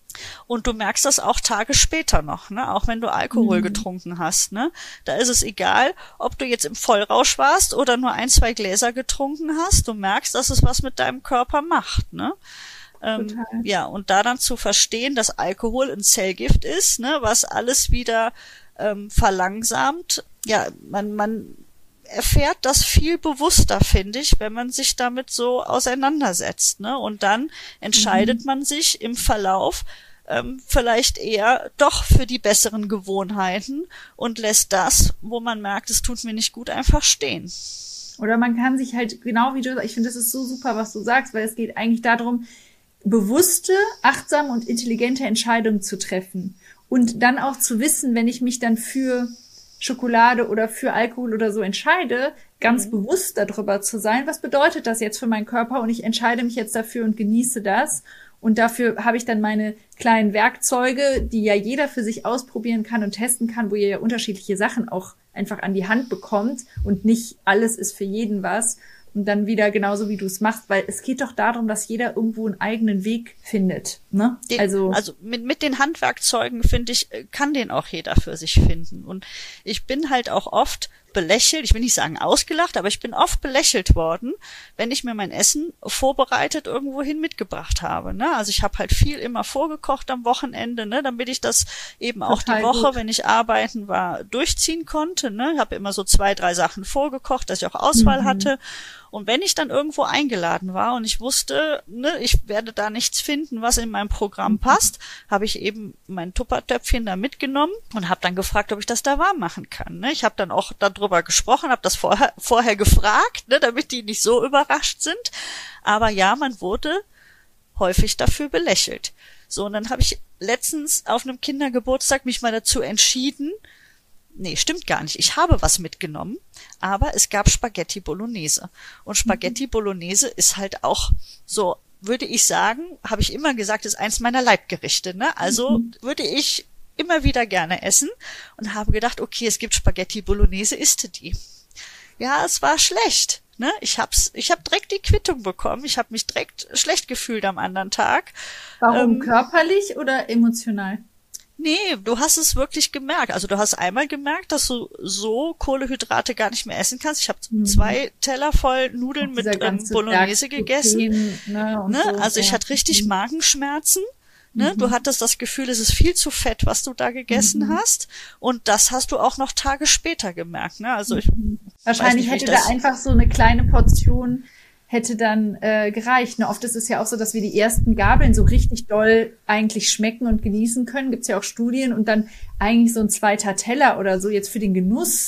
Und du merkst das auch Tage später noch, ne? Auch wenn du Alkohol mhm. getrunken hast, ne? Da ist es egal, ob du jetzt im Vollrausch warst oder nur ein, zwei Gläser getrunken hast. Du merkst, dass es was mit deinem Körper macht, ne? Ähm, ja, und da dann zu verstehen, dass Alkohol ein Zellgift ist, ne? Was alles wieder ähm, verlangsamt. Ja, man, man erfährt das viel bewusster, finde ich, wenn man sich damit so auseinandersetzt, ne? Und dann entscheidet mhm. man sich im Verlauf ähm, vielleicht eher doch für die besseren Gewohnheiten und lässt das, wo man merkt, es tut mir nicht gut, einfach stehen. Oder man kann sich halt, genau wie du, ich finde, das ist so super, was du sagst, weil es geht eigentlich darum, bewusste, achtsame und intelligente Entscheidungen zu treffen. Und dann auch zu wissen, wenn ich mich dann für Schokolade oder für Alkohol oder so entscheide, ganz mhm. bewusst darüber zu sein, was bedeutet das jetzt für meinen Körper und ich entscheide mich jetzt dafür und genieße das. Und dafür habe ich dann meine kleinen Werkzeuge, die ja jeder für sich ausprobieren kann und testen kann, wo ihr ja unterschiedliche Sachen auch einfach an die Hand bekommt und nicht alles ist für jeden was. Und dann wieder genauso, wie du es machst, weil es geht doch darum, dass jeder irgendwo einen eigenen Weg findet, ne? Den, also, also mit, mit den Handwerkzeugen, finde ich, kann den auch jeder für sich finden. Und ich bin halt auch oft belächelt, ich will nicht sagen ausgelacht, aber ich bin oft belächelt worden, wenn ich mir mein Essen vorbereitet irgendwohin mitgebracht habe, ne? Also ich habe halt viel immer vorgekocht am Wochenende, ne? Damit ich das eben auch die Woche, gut. wenn ich arbeiten war, durchziehen konnte, ne? Ich habe immer so zwei, drei Sachen vorgekocht, dass ich auch Auswahl mhm. hatte. Und wenn ich dann irgendwo eingeladen war und ich wusste, ne, ich werde da nichts finden, was in meinem Programm passt, habe ich eben mein Tuppertöpfchen da mitgenommen und habe dann gefragt, ob ich das da warm machen kann. Ne? Ich habe dann auch darüber gesprochen, habe das vorher, vorher gefragt, ne, damit die nicht so überrascht sind. Aber ja, man wurde häufig dafür belächelt. So, und dann habe ich letztens auf einem Kindergeburtstag mich mal dazu entschieden, nee, stimmt gar nicht. Ich habe was mitgenommen, aber es gab Spaghetti Bolognese. Und Spaghetti mhm. Bolognese ist halt auch so, würde ich sagen, habe ich immer gesagt, ist eins meiner Leibgerichte, ne? Also mhm. würde ich immer wieder gerne essen und habe gedacht, okay, es gibt Spaghetti Bolognese, isst die. Ja, es war schlecht, ne? Ich hab's, ich hab direkt die Quittung bekommen. Ich habe mich direkt schlecht gefühlt am anderen Tag. Warum? Ähm, körperlich oder emotional? Nee, du hast es wirklich gemerkt. Also du hast einmal gemerkt, dass du so Kohlenhydrate gar nicht mehr essen kannst. Ich habe mhm. zwei Teller voll Nudeln mit ähm, Bolognese gegessen. Ne, ne? So, also ich ja. hatte richtig Magenschmerzen. Ne? Mhm. Du hattest das Gefühl, es ist viel zu fett, was du da gegessen mhm. hast. Und das hast du auch noch Tage später gemerkt. Ne? Also ich Wahrscheinlich nicht, hätte da einfach so eine kleine Portion hätte dann äh, gereicht. Ne? Oft ist es ja auch so, dass wir die ersten Gabeln so richtig doll eigentlich schmecken und genießen können. Gibt's ja auch Studien. Und dann eigentlich so ein zweiter Teller oder so jetzt für den Genuss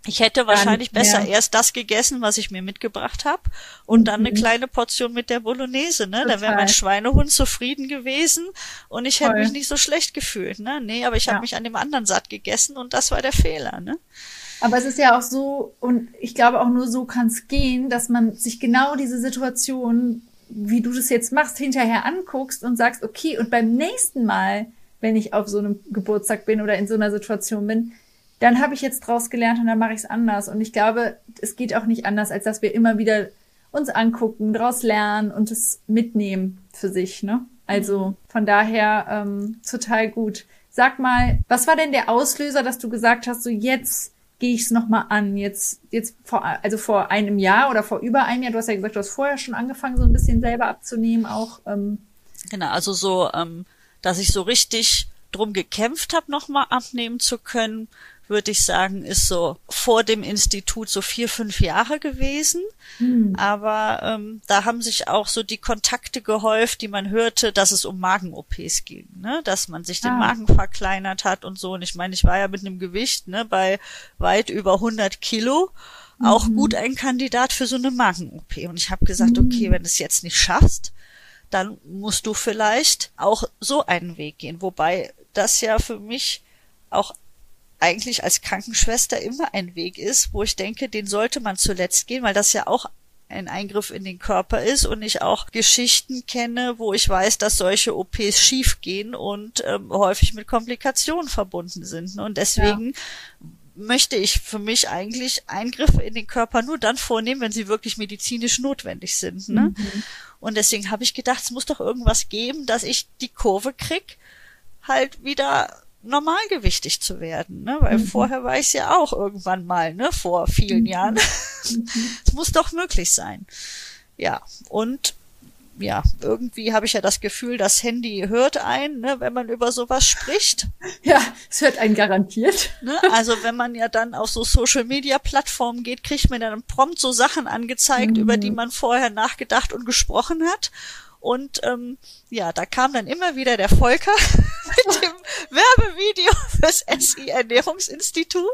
Ich hätte wahrscheinlich besser mehr. erst das gegessen, was ich mir mitgebracht habe, und mhm. dann eine kleine Portion mit der Bolognese, ne? Total. Da wäre mein Schweinehund zufrieden gewesen und ich hätte Voll. mich nicht so schlecht gefühlt, ne? Nee, aber ich ja. habe mich an dem anderen satt gegessen und das war der Fehler, ne? Aber es ist ja auch so, und ich glaube auch nur so kann es gehen, dass man sich genau diese Situation, wie du das jetzt machst, hinterher anguckst und sagst, okay, und beim nächsten Mal, wenn ich auf so einem Geburtstag bin oder in so einer Situation bin, dann habe ich jetzt draus gelernt und dann mache ich es anders. Und ich glaube, es geht auch nicht anders, als dass wir immer wieder uns angucken, draus lernen und es mitnehmen für sich, ne? Also von daher ähm, total gut. Sag mal, was war denn der Auslöser, dass du gesagt hast, so jetzt gehe ich es nochmal an, jetzt jetzt vor also vor einem Jahr oder vor über einem Jahr, du hast ja gesagt, du hast vorher schon angefangen, so ein bisschen selber abzunehmen auch. Ähm. Genau, also so, ähm, dass ich so richtig drum gekämpft habe, nochmal abnehmen zu können, würde ich sagen, ist so vor dem Institut so vier, fünf Jahre gewesen. Hm. Aber ähm, da haben sich auch so die Kontakte gehäuft, die man hörte, dass es um Magen-O Ps ging, ne? Dass man sich den ah. Magen verkleinert hat und so. Und ich meine, ich war ja mit einem Gewicht, ne, bei weit über hundert Kilo, mhm. auch gut ein Kandidat für so eine Magen-O P. Und ich habe gesagt, mhm. okay, wenn du es jetzt nicht schaffst, dann musst du vielleicht auch so einen Weg gehen. Wobei das ja für mich auch eigentlich als Krankenschwester immer ein Weg ist, wo ich denke, den sollte man zuletzt gehen, weil das ja auch ein Eingriff in den Körper ist und ich auch Geschichten kenne, wo ich weiß, dass solche O Ps schief gehen und ähm, häufig mit Komplikationen verbunden sind. Und deswegen ja. möchte ich für mich eigentlich Eingriffe in den Körper nur dann vornehmen, wenn sie wirklich medizinisch notwendig sind. Ne? Mhm. Und deswegen habe ich gedacht, es muss doch irgendwas geben, dass ich die Kurve krieg, halt wieder normalgewichtig zu werden, ne? Weil mhm. vorher war ich es ja auch irgendwann mal, ne? Vor vielen mhm. Jahren. Es mhm. muss doch möglich sein. Ja, und ja, irgendwie habe ich ja das Gefühl, das Handy hört einen, ne, wenn man über sowas spricht. Ja, es hört einen garantiert. Ne? Also wenn man ja dann auf so Social-Media-Plattformen geht, kriegt man dann prompt so Sachen angezeigt, mhm. über die man vorher nachgedacht und gesprochen hat. Und ähm, ja, da kam dann immer wieder der Volker mit dem Werbevideo fürs S I-Ernährungsinstitut.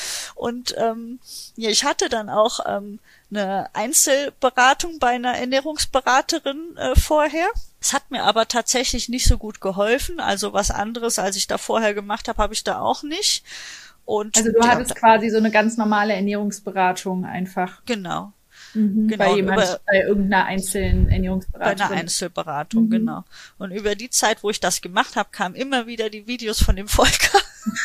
Und ähm, ja, ich hatte dann auch ähm, eine Einzelberatung bei einer Ernährungsberaterin äh, vorher. Es hat mir aber tatsächlich nicht so gut geholfen. Also was anderes, als ich da vorher gemacht habe, habe ich da auch nicht. Und also du hattest quasi so eine ganz normale Ernährungsberatung einfach. Genau. Mhm, genau, bei jemand, über, bei irgendeiner einzelnen Ernährungsberatung. Bei einer Einzelberatung, mhm. genau. Und über die Zeit, wo ich das gemacht habe, kamen immer wieder die Videos von dem Volker.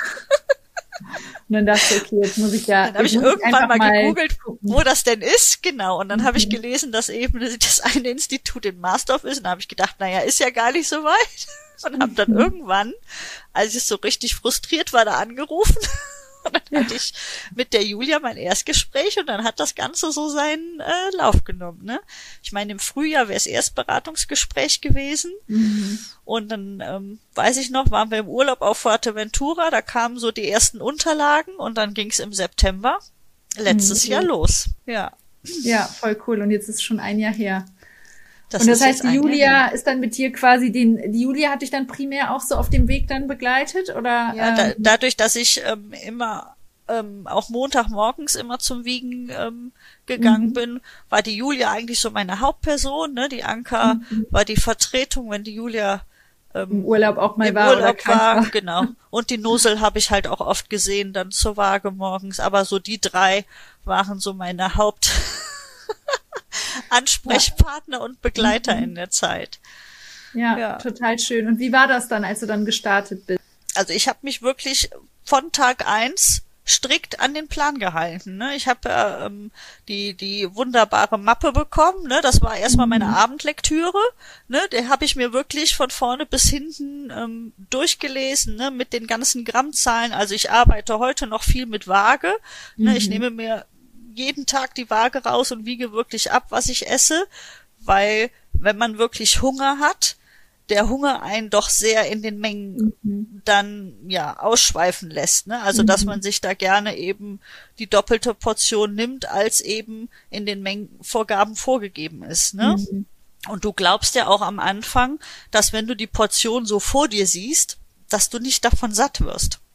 Und dann dachte ich, okay, jetzt muss ich ja... Dann habe ich irgendwann mal gegoogelt, wo das denn ist, genau. Und dann mhm. habe ich gelesen, dass eben das eine Institut in Marsdorf ist. Und da habe ich gedacht, naja, ist ja gar nicht so weit. Und habe dann mhm. irgendwann, als ich so richtig frustriert war, da angerufen. Und dann hatte ich mit der Julia mein Erstgespräch und dann hat das Ganze so seinen äh, Lauf genommen. Ne? Ich meine, im Frühjahr wäre es Erstberatungsgespräch gewesen. Mhm. Und dann, ähm, weiß ich noch, waren wir im Urlaub auf Fuerteventura, da kamen so die ersten Unterlagen und dann ging es im September letztes mhm. Jahr los. Ja. Ja, voll cool. Und jetzt ist es schon ein Jahr her. Das und das heißt, die Julia ist dann mit dir quasi den, die Julia hat dich dann primär auch so auf dem Weg dann begleitet, oder? Ja, ähm, da, dadurch, dass ich ähm, immer ähm, auch Montagmorgens immer zum Wiegen ähm, gegangen mhm. bin, war die Julia eigentlich so meine Hauptperson, ne? Die Anka mhm. war die Vertretung, wenn die Julia ähm, im Urlaub auch mal im war Urlaub oder krank war, war. Genau. Und die Nosel habe ich halt auch oft gesehen, dann zur Waage morgens, aber so die drei waren so meine Haupt Ansprechpartner ja. und Begleiter mhm. in der Zeit. Ja, ja, total schön. Und wie war das dann, als du dann gestartet bist? Also ich habe mich wirklich von Tag eins strikt an den Plan gehalten. Ne? Ich habe äh, ähm, die die wunderbare Mappe bekommen. Ne? Das war erstmal meine mhm. Abendlektüre. Ne? Der habe ich mir wirklich von vorne bis hinten ähm, durchgelesen, ne? Mit den ganzen Grammzahlen. Also ich arbeite heute noch viel mit Waage. Mhm. Ne? Ich nehme mir jeden Tag die Waage raus und wiege wirklich ab, was ich esse, weil wenn man wirklich Hunger hat, der Hunger einen doch sehr in den Mengen mhm. dann ja ausschweifen lässt, ne? Also mhm. dass man sich da gerne eben die doppelte Portion nimmt, als eben in den Mengenvorgaben vorgegeben ist, ne? Mhm. Und du glaubst ja auch am Anfang, dass wenn du die Portion so vor dir siehst, dass du nicht davon satt wirst.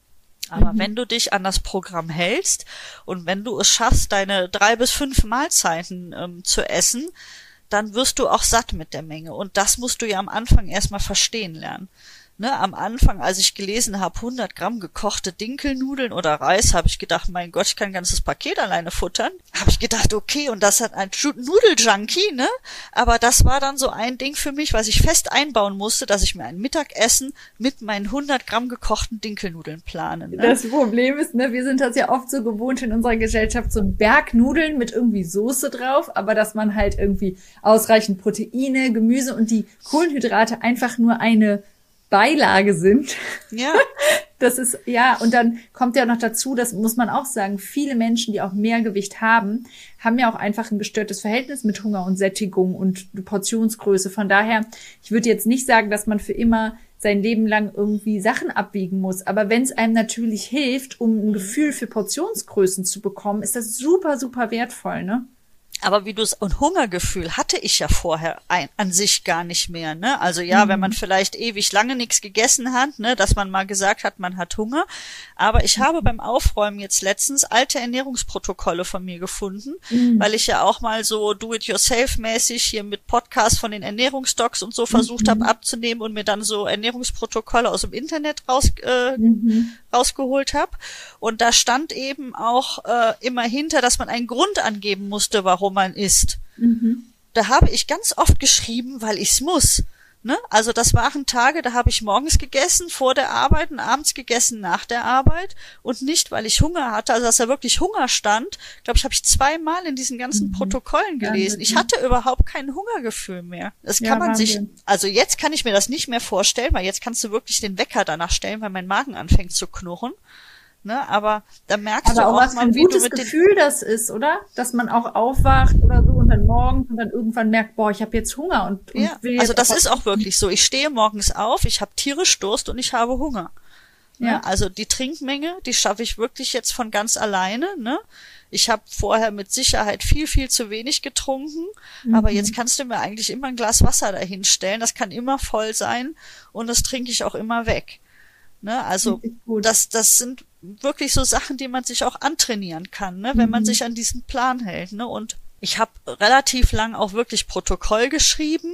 Aber Mhm. wenn du dich an das Programm hältst und wenn du es schaffst, deine drei bis fünf Mahlzeiten ähm, zu essen, dann wirst du auch satt mit der Menge. Und das musst du ja am Anfang erstmal verstehen lernen. Ne, am Anfang, als ich gelesen habe, hundert Gramm gekochte Dinkelnudeln oder Reis, habe ich gedacht, mein Gott, ich kann ein ganzes Paket alleine futtern. Habe ich gedacht, okay, und das hat ein Nudeljunkie, ne? Aber das war dann so ein Ding für mich, was ich fest einbauen musste, dass ich mir ein Mittagessen mit meinen hundert Gramm gekochten Dinkelnudeln plane. Ne? Das Problem ist, ne, wir sind das ja oft so gewohnt in unserer Gesellschaft, so ein Berg Nudeln mit irgendwie Soße drauf, aber dass man halt irgendwie ausreichend Proteine, Gemüse und die Kohlenhydrate einfach nur eine Beilage sind. Ja. Das ist, ja, und dann kommt ja noch dazu, das muss man auch sagen, viele Menschen, die auch mehr Gewicht haben, haben ja auch einfach ein gestörtes Verhältnis mit Hunger und Sättigung und Portionsgröße. Von daher, ich würde jetzt nicht sagen, dass man für immer sein Leben lang irgendwie Sachen abwiegen muss. Aber wenn es einem natürlich hilft, um ein Gefühl für Portionsgrößen zu bekommen, ist das super, super wertvoll, ne? Aber wie du es, und Hungergefühl hatte ich ja vorher ein, an sich gar nicht mehr, ne? Also ja, mhm. wenn man vielleicht ewig lange nichts gegessen hat, ne, dass man mal gesagt hat, man hat Hunger. Aber ich habe beim Aufräumen jetzt letztens alte Ernährungsprotokolle von mir gefunden, mhm. weil ich ja auch mal so do-it-yourself-mäßig hier mit Podcasts von den Ernährungsdocs und so versucht mhm. habe abzunehmen und mir dann so Ernährungsprotokolle aus dem Internet raus, äh, mhm. rausgeholt habe. Und da stand eben auch äh, immer hinter, dass man einen Grund angeben musste, warum man isst. Mhm. Da habe ich ganz oft geschrieben, weil ich's muss. Ne? Also das waren Tage, da habe ich morgens gegessen, vor der Arbeit und abends gegessen, nach der Arbeit und nicht, weil ich Hunger hatte. Also dass da wirklich Hunger stand, glaube ich, habe ich zweimal in diesen ganzen mhm. Protokollen gelesen. Ich hatte überhaupt kein Hungergefühl mehr. Das kann ja, man Wahnsinn. sich, also jetzt kann ich mir das nicht mehr vorstellen, weil jetzt kannst du wirklich den Wecker danach stellen, weil mein Magen anfängt zu knurren. Ne, aber da merkst aber du auch, auch was mal, für ein wie gutes du mit Gefühl das ist, oder? Dass man auch aufwacht oder so und dann morgens und dann irgendwann merkt, boah, ich habe jetzt Hunger und, und ja, will jetzt also das auch ist auch wirklich so. Ich stehe morgens auf, ich habe tierisch Durst und ich habe Hunger. Ne? Ja. Also die Trinkmenge, die schaffe ich wirklich jetzt von ganz alleine. Ne? Ich habe vorher mit Sicherheit viel, viel zu wenig getrunken, mhm. aber jetzt kannst du mir eigentlich immer ein Glas Wasser dahinstellen. Das kann immer voll sein und das trinke ich auch immer weg. Ne? Also das, das sind wirklich so Sachen, die man sich auch antrainieren kann, ne? wenn mhm. man sich an diesen Plan hält. Ne? Und ich habe relativ lang auch wirklich Protokoll geschrieben,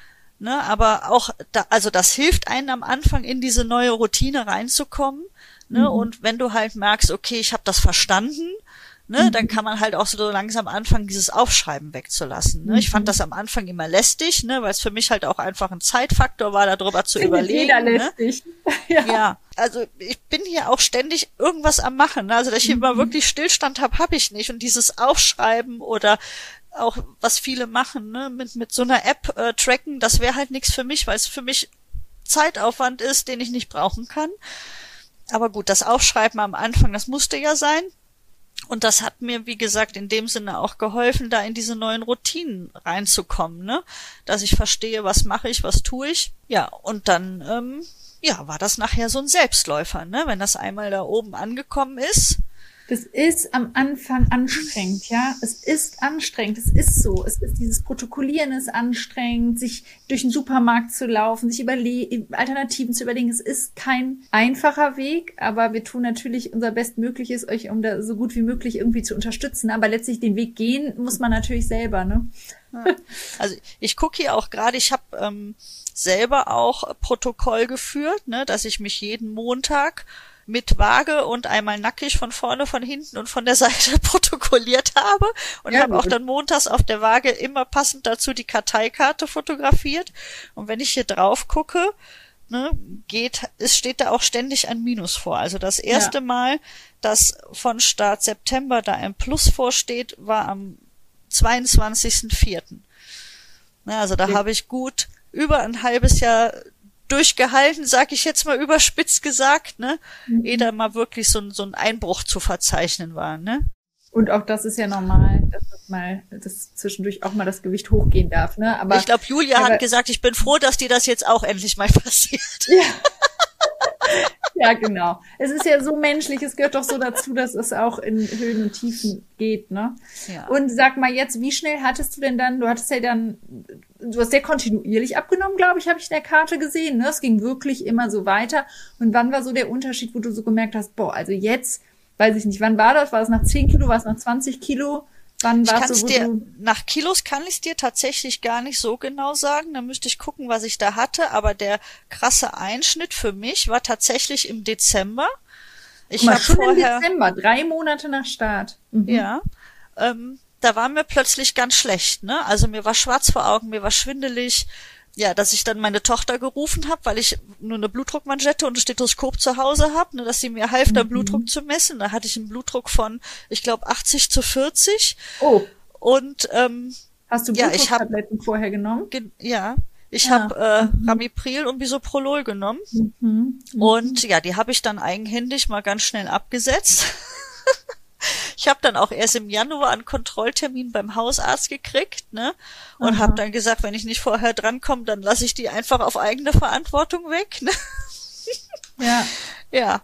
ne? aber auch, da, also das hilft einem am Anfang in diese neue Routine reinzukommen. Ne? Mhm. Und wenn du halt merkst, okay, ich habe das verstanden, ne, mhm. dann kann man halt auch so langsam anfangen, dieses Aufschreiben wegzulassen. Ne? Mhm. Ich fand das am Anfang immer lästig, ne, weil es für mich halt auch einfach ein Zeitfaktor war, darüber zu Findet überlegen. Jeder lästig. Ne? ja. ja, also ich bin hier auch ständig irgendwas am Machen. Ne? Also dass ich mhm. immer wirklich Stillstand habe, habe ich nicht. Und dieses Aufschreiben oder auch was viele machen, ne, mit mit so einer App äh, tracken, das wäre halt nichts für mich, weil es für mich Zeitaufwand ist, den ich nicht brauchen kann. Aber gut, das Aufschreiben am Anfang, das musste ja sein. Und das hat mir, wie gesagt, in dem Sinne auch geholfen, da in diese neuen Routinen reinzukommen, ne? Dass ich verstehe, was mache ich, was tue ich. Ja, und dann, ähm, ja, war das nachher so ein Selbstläufer, ne? Wenn das einmal da oben angekommen ist. Das ist am Anfang anstrengend, ja. Es ist anstrengend, es ist so. Es ist dieses Protokollieren ist anstrengend, sich durch den Supermarkt zu laufen, sich überle- Alternativen zu überlegen. Es ist kein einfacher Weg, aber wir tun natürlich unser Bestmögliches, euch um da so gut wie möglich irgendwie zu unterstützen. Aber letztlich den Weg gehen muss man natürlich selber, ne? Ja. Also ich gucke hier auch gerade, ich habe ähm, selber auch Protokoll geführt, ne, dass ich mich jeden Montag mit Waage und einmal nackig von vorne, von hinten und von der Seite protokolliert habe und ja, habe auch dann montags auf der Waage immer passend dazu die Karteikarte fotografiert. Und wenn ich hier drauf gucke, ne, geht, es steht da auch ständig ein Minus vor. Also das erste ja. Mal, dass von Start September da ein Plus vorsteht, war am zweiundzwanzigsten vierten Ja, also da ja. habe ich gut über ein halbes Jahr durchgehalten, sag ich jetzt mal überspitzt gesagt, ne, mhm. ehe da mal wirklich so, so ein Einbruch zu verzeichnen war, ne. Und auch das ist ja normal, dass das mal, dass zwischendurch auch mal das Gewicht hochgehen darf, ne, aber. Ich glaube, Julia aber, hat gesagt, ich bin froh, dass dir das jetzt auch endlich mal passiert. Ja. Ja, genau. Es ist ja so menschlich, es gehört doch so dazu, dass es auch in Höhen und Tiefen geht, ne? Ja. Und sag mal jetzt, wie schnell hattest du denn dann, du hattest ja dann du hast sehr kontinuierlich abgenommen, glaube ich, habe ich in der Karte gesehen. Ne? Es ging wirklich immer so weiter. Und wann war so der Unterschied, wo du so gemerkt hast, boah, also jetzt, weiß ich nicht, wann war das? War es nach zehn Kilo, war es nach zwanzig Kilo? Wann ich war kann es so, dir, du nach Kilos kann ich es dir tatsächlich gar nicht so genau sagen. Da müsste ich gucken, was ich da hatte. Aber der krasse Einschnitt für mich war tatsächlich im Dezember. Ich habe schon vorher, im Dezember, drei Monate nach Start. Mhm. Ja, ähm, da war mir plötzlich ganz schlecht, ne? Also mir war schwarz vor Augen, mir war schwindelig. Ja, dass ich dann meine Tochter gerufen habe, weil ich nur eine Blutdruckmanschette und ein Stethoskop zu Hause habe, ne, dass sie mir half, mhm. den Blutdruck zu messen. Da hatte ich einen Blutdruck von, ich glaube, achtzig zu vierzig. Oh. Und ähm, hast du Blutdrucktabletten ja, vorher genommen? Ge- ja, ich ja. habe äh, mhm. Ramipril und Bisoprolol genommen. Mhm. Mhm. Und ja, die habe ich dann eigenhändig mal ganz schnell abgesetzt. Ich habe dann auch erst im Januar einen Kontrolltermin beim Hausarzt gekriegt, ne? Und habe dann gesagt, wenn ich nicht vorher drankomme, dann lasse ich die einfach auf eigene Verantwortung weg, ne? Ja. Ja. Ja,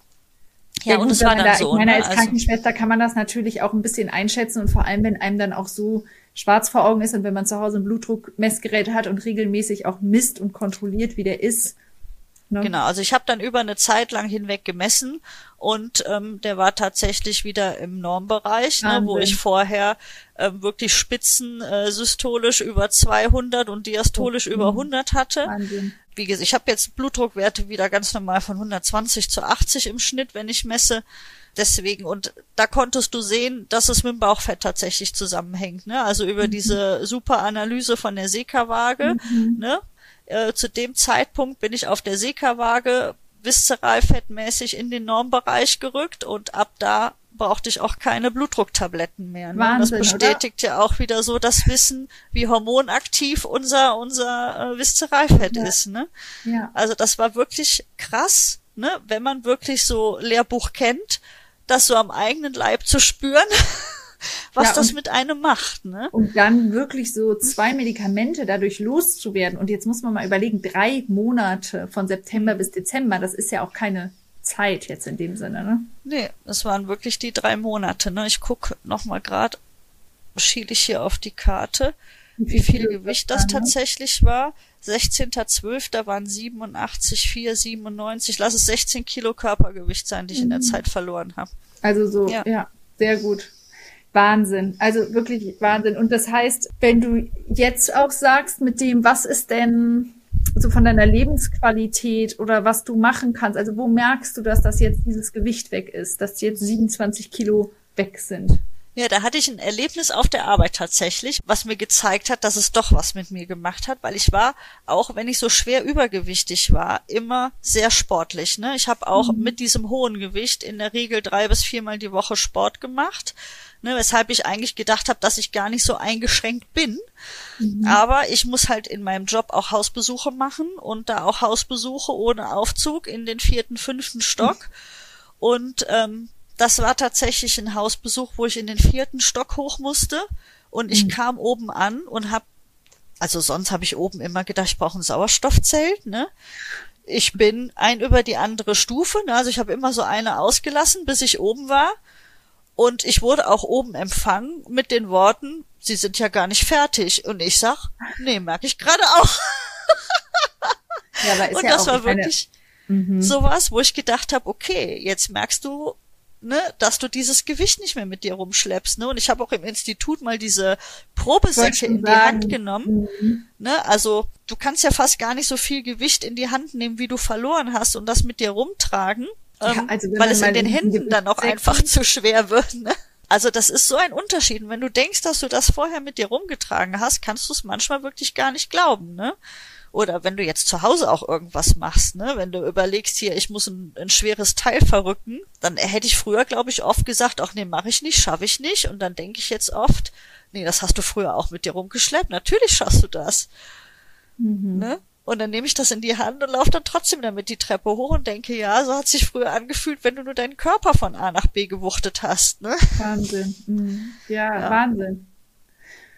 ja und gut, es war dann da, so. Ich meine, ne? als Krankenschwester kann man das natürlich auch ein bisschen einschätzen und vor allem, wenn einem dann auch so schwarz vor Augen ist und wenn man zu Hause ein Blutdruckmessgerät hat und regelmäßig auch misst und kontrolliert, wie der ist. Ne? Genau, also ich habe dann über eine Zeit lang hinweg gemessen und ähm, der war tatsächlich wieder im Normbereich, ne, wo ich vorher ähm, wirklich Spitzen äh, systolisch über zweihundert und diastolisch oh, über hundert hatte. Wahnsinn. Wie gesagt, ich habe jetzt Blutdruckwerte wieder ganz normal von hundertzwanzig zu achtzig im Schnitt, wenn ich messe. Deswegen, und da konntest du sehen, dass es mit dem Bauchfett tatsächlich zusammenhängt, ne? Also über mhm. diese super Analyse von der Seka-Waage, mhm. ne? Äh, zu dem Zeitpunkt bin ich auf der Seka-Waage viszeralfettmäßig in den Normbereich gerückt und ab da brauchte ich auch keine Blutdrucktabletten mehr. Ne? Wahnsinn, das bestätigt oder? Ja auch wieder so das Wissen, wie hormonaktiv unser unser äh, Viszeralfett ja. ist. Ne? Ja. Also das war wirklich krass, ne? Wenn man wirklich so Lehrbuch kennt, das so am eigenen Leib zu spüren. Was ja, das mit einem macht, ne? Und dann wirklich so zwei Medikamente dadurch loszuwerden. Und jetzt muss man mal überlegen, drei Monate von September bis Dezember, das ist ja auch keine Zeit jetzt in dem Sinne, ne? Nee, das waren wirklich die drei Monate, ne? Ich gucke nochmal gerade, schiele ich hier auf die Karte, wie, wie viel Gewicht das dann, tatsächlich ne? war. sechzehnter zwölfter waren siebenundachtzig Komma vier, siebenundneunzig, lass es sechzehn Kilo Körpergewicht sein, die ich mhm. in der Zeit verloren habe. Also so, ja, ja sehr gut. Wahnsinn, also wirklich Wahnsinn. Und das heißt, wenn du jetzt auch sagst mit dem, was ist denn so von deiner Lebensqualität oder was du machen kannst, also wo merkst du, dass das jetzt dieses Gewicht weg ist, dass jetzt siebenundzwanzig Kilo weg sind? Ja, da hatte ich ein Erlebnis auf der Arbeit tatsächlich, was mir gezeigt hat, dass es doch was mit mir gemacht hat, weil ich war, auch wenn ich so schwer übergewichtig war, immer sehr sportlich, ne? Ich habe auch mhm. mit diesem hohen Gewicht in der Regel drei bis viermal die Woche Sport gemacht, ne? Weshalb ich eigentlich gedacht habe, dass ich gar nicht so eingeschränkt bin. Mhm. Aber ich muss halt in meinem Job auch Hausbesuche machen und da auch Hausbesuche ohne Aufzug in den vierten, fünften Stock. Mhm. Und ähm, das war tatsächlich ein Hausbesuch, wo ich in den vierten Stock hoch musste und ich mhm. kam oben an und hab, also sonst habe ich oben immer gedacht, ich brauche ein Sauerstoffzelt, ne? Ich bin ein über die andere Stufe, ne? Also ich habe immer so eine ausgelassen, bis ich oben war und ich wurde auch oben empfangen mit den Worten, Sie sind ja gar nicht fertig und ich sag, nee, merke ich gerade auch. Ja, aber ist und ja das auch war wirklich eine... mhm. sowas, wo ich gedacht habe, okay, jetzt merkst du, ne, dass du dieses Gewicht nicht mehr mit dir rumschleppst, ne? Und ich habe auch im Institut mal diese Probesäcke in die sagen. Hand genommen, mhm. ne? Also du kannst ja fast gar nicht so viel Gewicht in die Hand nehmen, wie du verloren hast und das mit dir rumtragen, ja, ähm, also weil es in den Händen dann auch einfach zu schwer wird, ne? Also das ist so ein Unterschied. Und wenn du denkst, dass du das vorher mit dir rumgetragen hast, kannst du es manchmal wirklich gar nicht glauben, ne? Oder wenn du jetzt zu Hause auch irgendwas machst, ne, wenn du überlegst, hier, ich muss ein, ein schweres Teil verrücken, dann hätte ich früher, glaube ich, oft gesagt, ach nee, mache ich nicht, schaffe ich nicht. Und dann denke ich jetzt oft, nee, das hast du früher auch mit dir rumgeschleppt, natürlich schaffst du das. Mhm. Ne? Und dann nehme ich das in die Hand und laufe dann trotzdem damit die Treppe hoch und denke, ja, so hat sich früher angefühlt, wenn du nur deinen Körper von A nach B gewuchtet hast. Ne? Wahnsinn. Mhm. Ja, ja, Wahnsinn.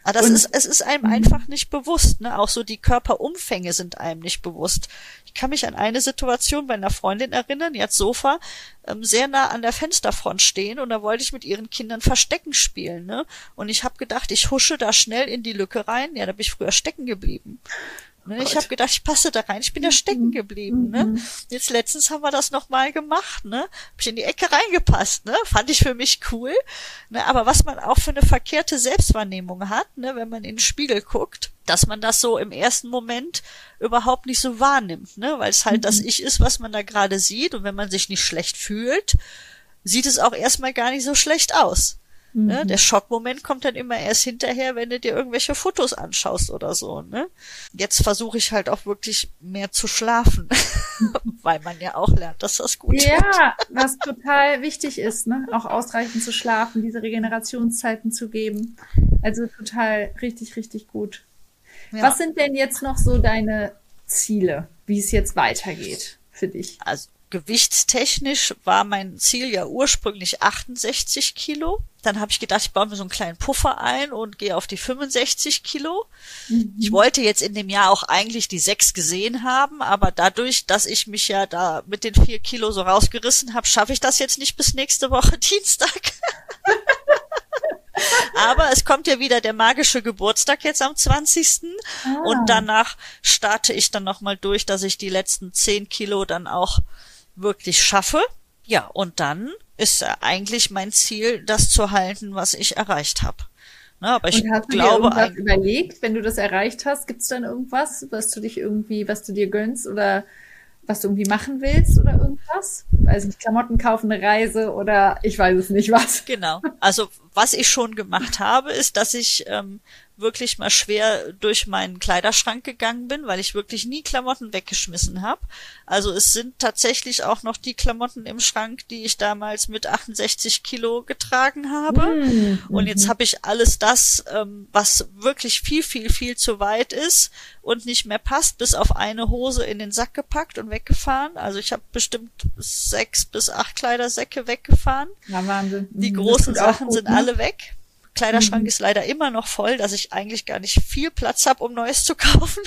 Aber das Und, ist, es ist einem einfach nicht bewusst, ne? Auch so die Körperumfänge sind einem nicht bewusst. Ich kann mich an eine Situation bei einer Freundin erinnern, die hat Sofa ähm, sehr nah an der Fensterfront stehen und da wollte ich mit ihren Kindern Verstecken spielen, ne? Und ich habe gedacht, ich husche da schnell in die Lücke rein. Ja, da bin ich früher stecken geblieben. Ne? Ich habe gedacht, ich passe da rein, ich bin da stecken geblieben. Ne? Jetzt letztens haben wir das nochmal gemacht, ne? Hab ich in die Ecke reingepasst, ne? Fand ich für mich cool. Ne? Aber was man auch für eine verkehrte Selbstwahrnehmung hat, ne? Wenn man in den Spiegel guckt, dass man das so im ersten Moment überhaupt nicht so wahrnimmt, ne? Weil es halt mhm. das Ich ist, was man da gerade sieht. Und wenn man sich nicht schlecht fühlt, sieht es auch erstmal gar nicht so schlecht aus. Mhm. Ne? Der Schockmoment kommt dann immer erst hinterher, wenn du dir irgendwelche Fotos anschaust oder so. Ne? Jetzt versuche ich halt auch wirklich mehr zu schlafen, weil man ja auch lernt, dass das gut ist. Ja, was total wichtig ist, ne? Auch ausreichend zu schlafen, diese Regenerationszeiten zu geben. Also total richtig, richtig gut. Ja. Was sind denn jetzt noch so deine Ziele, wie es jetzt weitergeht für dich? Also gewichtstechnisch war mein Ziel ja ursprünglich achtundsechzig Kilo. Dann habe ich gedacht, ich baue mir so einen kleinen Puffer ein und gehe auf die fünfundsechzig Kilo. Mhm. Ich wollte jetzt in dem Jahr auch eigentlich die sechs gesehen haben, aber dadurch, dass ich mich ja da mit den vier Kilo so rausgerissen habe, schaffe ich das jetzt nicht bis nächste Woche Dienstag. Aber es kommt ja wieder der magische Geburtstag jetzt am zwanzigsten Ah. Und danach starte ich dann nochmal durch, dass ich die letzten zehn Kilo dann auch wirklich schaffe. Ja, und dann ist eigentlich mein Ziel, das zu halten, was ich erreicht habe. Ne, aber ich und hast du glaube, dir irgendwas überlegt, wenn du das erreicht hast, gibt's dann irgendwas, was du dich irgendwie, was du dir gönnst oder was du irgendwie machen willst oder irgendwas? Also Klamotten kaufen, eine Reise oder ich weiß es nicht was. Genau. Also was ich schon gemacht habe, ist, dass ich ähm, wirklich mal schwer durch meinen Kleiderschrank gegangen bin, weil ich wirklich nie Klamotten weggeschmissen habe. Also es sind tatsächlich auch noch die Klamotten im Schrank, die ich damals mit achtundsechzig Kilo getragen habe. Mhm. Und jetzt habe ich alles das, ähm, was wirklich viel, viel, viel zu weit ist und nicht mehr passt, bis auf eine Hose in den Sack gepackt und weggefahren. Also ich habe bestimmt sechs bis acht Kleidersäcke weggefahren. Ja, Wahnsinn. Die großen Sachen gut, sind ne? alle weg. Kleiderschrank mhm. ist leider immer noch voll, dass ich eigentlich gar nicht viel Platz habe, um Neues zu kaufen.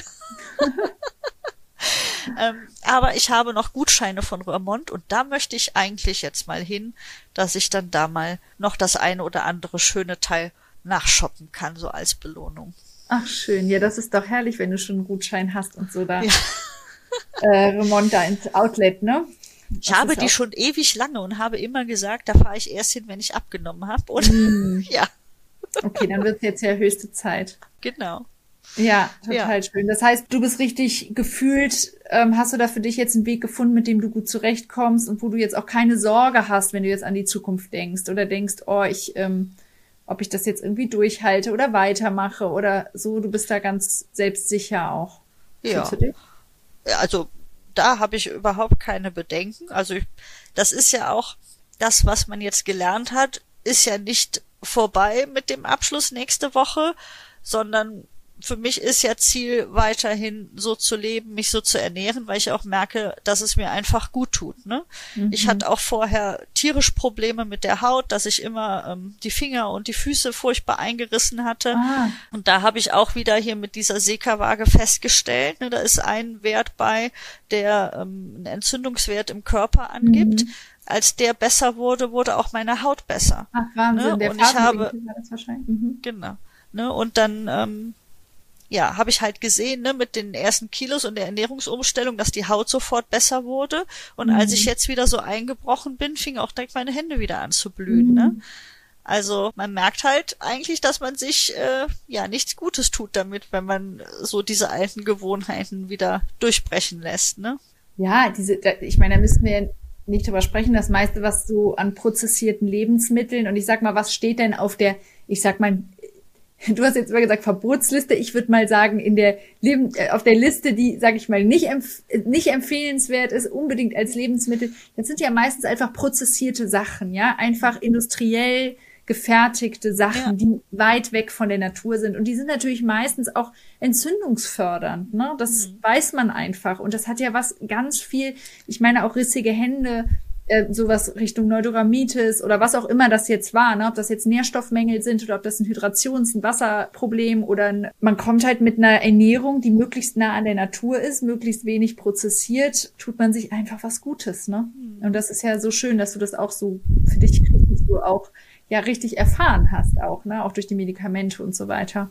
ähm, aber ich habe noch Gutscheine von Roermond und da möchte ich eigentlich jetzt mal hin, dass ich dann da mal noch das eine oder andere schöne Teil nachshoppen kann, so als Belohnung. Ach schön, ja, das ist doch herrlich, wenn du schon einen Gutschein hast und so da. Ja. äh, Roermond da ins Outlet, ne? Ich das habe die auch schon ewig lange und habe immer gesagt, da fahre ich erst hin, wenn ich abgenommen habe. Und mm. ja. Okay, dann wird es jetzt ja höchste Zeit. Genau. Ja, total ja. schön. Das heißt, du bist richtig gefühlt, ähm, hast du da für dich jetzt einen Weg gefunden, mit dem du gut zurechtkommst und wo du jetzt auch keine Sorge hast, wenn du jetzt an die Zukunft denkst oder denkst, oh, ich, ähm, ob ich das jetzt irgendwie durchhalte oder weitermache oder so. Du bist da ganz selbstsicher auch. Ja. Fühlst du dich? Also da habe ich überhaupt keine Bedenken. Also ich, das ist ja auch das, was man jetzt gelernt hat, ist ja nicht vorbei mit dem Abschluss nächste Woche, sondern für mich ist ja Ziel, weiterhin so zu leben, mich so zu ernähren, weil ich auch merke, dass es mir einfach gut tut. Ne? Mhm. Ich hatte auch vorher tierisch Probleme mit der Haut, dass ich immer ähm, die Finger und die Füße furchtbar eingerissen hatte. Ah. Und da habe ich auch wieder hier mit dieser Seka-Waage festgestellt, ne, da ist ein Wert bei, der ähm, einen Entzündungswert im Körper angibt. Mhm. Als der besser wurde, wurde auch meine Haut besser. Ach, Wahnsinn, ne? der und ich habe, war das wahrscheinlich. Mhm. Genau. Ne? Und dann, ähm, ja, habe ich halt gesehen, ne, mit den ersten Kilos und der Ernährungsumstellung, dass die Haut sofort besser wurde. Und mhm. als ich jetzt wieder so eingebrochen bin, fingen auch direkt meine Hände wieder an zu blühen. Mhm. Ne? Also man merkt halt eigentlich, dass man sich äh, ja nichts Gutes tut damit, wenn man so diese alten Gewohnheiten wieder durchbrechen lässt. Ne? Ja, diese, ich meine, da müssen wir nicht drüber sprechen, das meiste, was so an prozessierten Lebensmitteln und ich sag mal, was steht denn auf der, ich sag mal, du hast jetzt immer gesagt Verbotsliste, ich würde mal sagen, in der Leben, auf der Liste, die, sag ich mal, nicht, empf- nicht empfehlenswert ist, unbedingt als Lebensmittel, das sind ja meistens einfach prozessierte Sachen, ja, einfach industriell gefertigte Sachen, ja. die weit weg von der Natur sind. Und die sind natürlich meistens auch entzündungsfördernd, ne? Das mhm. weiß man einfach. Und das hat ja was ganz viel, ich meine auch rissige Hände, äh, sowas Richtung Neurodermitis oder was auch immer das jetzt war, ne? Ob das jetzt Nährstoffmängel sind oder ob das ein Hydrations-, ein Wasserproblem oder ein, man kommt halt mit einer Ernährung, die möglichst nah an der Natur ist, möglichst wenig prozessiert, tut man sich einfach was Gutes, ne? Mhm. Und das ist ja so schön, dass du das auch so für dich so auch ja richtig erfahren hast auch, ne? Auch durch die Medikamente und so weiter.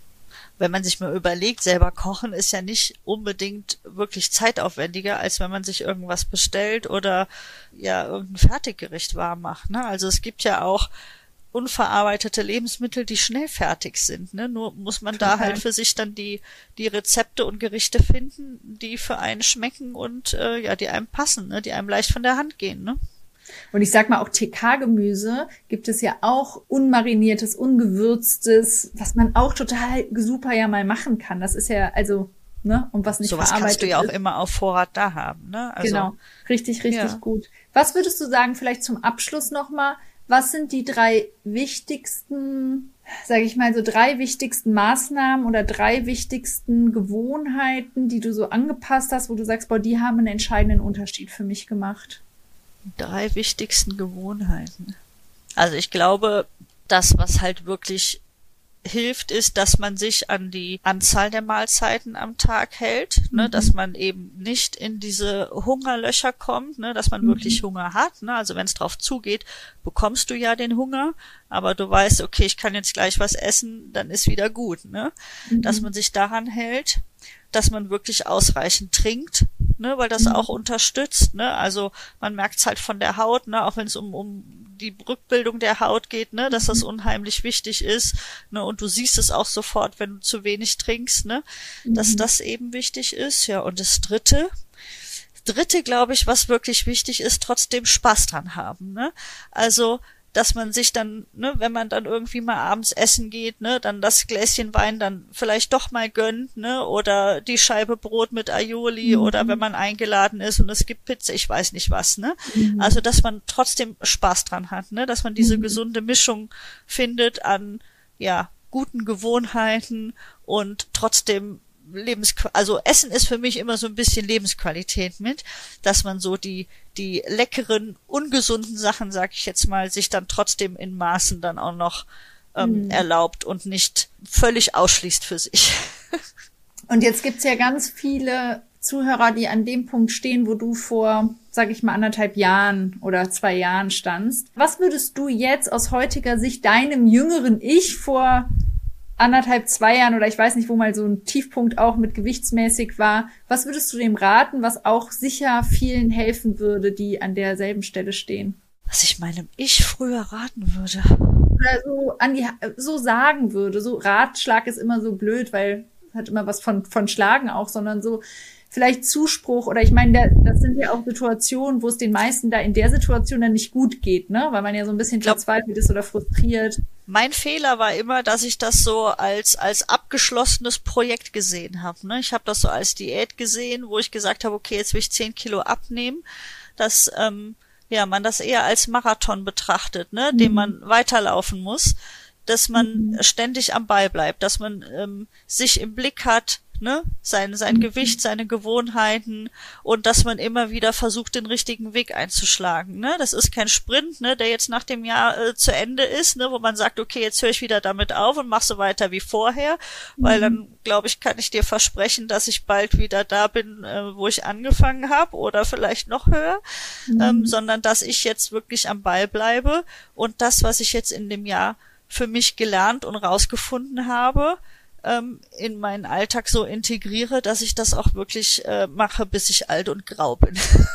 Wenn man sich mal überlegt, selber kochen ist ja nicht unbedingt wirklich zeitaufwendiger, als wenn man sich irgendwas bestellt oder ja irgendein Fertiggericht warm macht, ne? Also es gibt ja auch unverarbeitete Lebensmittel, die schnell fertig sind, ne? Nur muss man Total. Da halt für sich dann die die Rezepte und Gerichte finden, die für einen schmecken und äh, ja, die einem passen, ne? Die einem leicht von der Hand gehen, ne? Und ich sag mal, auch T K-Gemüse gibt es ja auch unmariniertes, ungewürztes, was man auch total super ja mal machen kann. Das ist ja, also, ne, und was nicht so was verarbeitet kannst du ja auch ist. Immer auf Vorrat da haben, ne? Also, genau, richtig, richtig ja. gut. Was würdest du sagen, vielleicht zum Abschluss nochmal, was sind die drei wichtigsten, sage ich mal, so drei wichtigsten Maßnahmen oder drei wichtigsten Gewohnheiten, die du so angepasst hast, wo du sagst, boah, die haben einen entscheidenden Unterschied für mich gemacht? Drei wichtigsten Gewohnheiten. Also ich glaube, das, was halt wirklich hilft, ist, dass man sich an die Anzahl der Mahlzeiten am Tag hält, mhm. ne, dass man eben nicht in diese Hungerlöcher kommt, ne, dass man mhm. wirklich Hunger hat, ne, also wenn es drauf zugeht, bekommst du ja den Hunger, aber du weißt, okay, ich kann jetzt gleich was essen, dann ist wieder gut, ne, mhm. dass man sich daran hält, dass man wirklich ausreichend trinkt, ne, weil das mhm. auch unterstützt, ne, also man merkt's halt von der Haut, ne, auch wenn es um um die Rückbildung der Haut geht, ne, dass das unheimlich wichtig ist, ne, und du siehst es auch sofort, wenn du zu wenig trinkst, ne, mhm. dass das eben wichtig ist, ja, und das Dritte, Dritte, glaube ich, was wirklich wichtig ist, trotzdem Spaß dran haben, ne, also dass man sich dann, ne, wenn man dann irgendwie mal abends essen geht, ne, dann das Gläschen Wein dann vielleicht doch mal gönnt, ne, oder die Scheibe Brot mit Aioli mhm. oder wenn man eingeladen ist und es gibt Pizza, ich weiß nicht was, ne. Mhm. Also, dass man trotzdem Spaß dran hat, ne, dass man diese mhm. gesunde Mischung findet an, ja, guten Gewohnheiten und trotzdem Lebensqualität, also Essen ist für mich immer so ein bisschen Lebensqualität mit, dass man so die die leckeren, ungesunden Sachen, sag ich jetzt mal, sich dann trotzdem in Maßen dann auch noch ähm, mhm. erlaubt und nicht völlig ausschließt für sich. Und jetzt gibt's ja ganz viele Zuhörer, die an dem Punkt stehen, wo du vor, sag ich mal, anderthalb Jahren oder zwei Jahren standst. Was würdest du jetzt aus heutiger Sicht deinem jüngeren Ich vor anderthalb, zwei Jahren oder ich weiß nicht, wo mal so ein Tiefpunkt auch mit gewichtsmäßig war. Was würdest du dem raten, was auch sicher vielen helfen würde, die an derselben Stelle stehen? Was ich meinem Ich früher raten würde. Oder so an die, so sagen würde. So Ratschlag ist immer so blöd, weil es hat immer was von, von Schlagen auch, sondern so vielleicht Zuspruch oder ich meine, das sind ja auch Situationen, wo es den meisten da in der Situation dann nicht gut geht, ne? Weil man ja so ein bisschen verzweifelt ist oder frustriert. Mein Fehler war immer, dass ich das so als als abgeschlossenes Projekt gesehen habe. Ne? Ich habe das so als Diät gesehen, wo ich gesagt habe, okay, jetzt will ich zehn Kilo abnehmen. Dass ähm, ja man das eher als Marathon betrachtet, ne, mhm. den man weiterlaufen muss, dass man mhm. ständig am Ball bleibt, dass man ähm, sich im Blick hat, ne, sein sein mhm. Gewicht, seine Gewohnheiten und dass man immer wieder versucht, den richtigen Weg einzuschlagen, ne? Das ist kein Sprint, ne, der jetzt nach dem Jahr äh, zu Ende ist, ne, wo man sagt, okay, jetzt höre ich wieder damit auf und mach so weiter wie vorher, mhm. weil dann, glaube ich, kann ich dir versprechen, dass ich bald wieder da bin, äh, wo ich angefangen habe oder vielleicht noch höher, mhm. ähm, sondern dass ich jetzt wirklich am Ball bleibe und das, was ich jetzt in dem Jahr für mich gelernt und rausgefunden habe, in meinen Alltag so integriere, dass ich das auch wirklich äh, mache, bis ich alt und grau bin.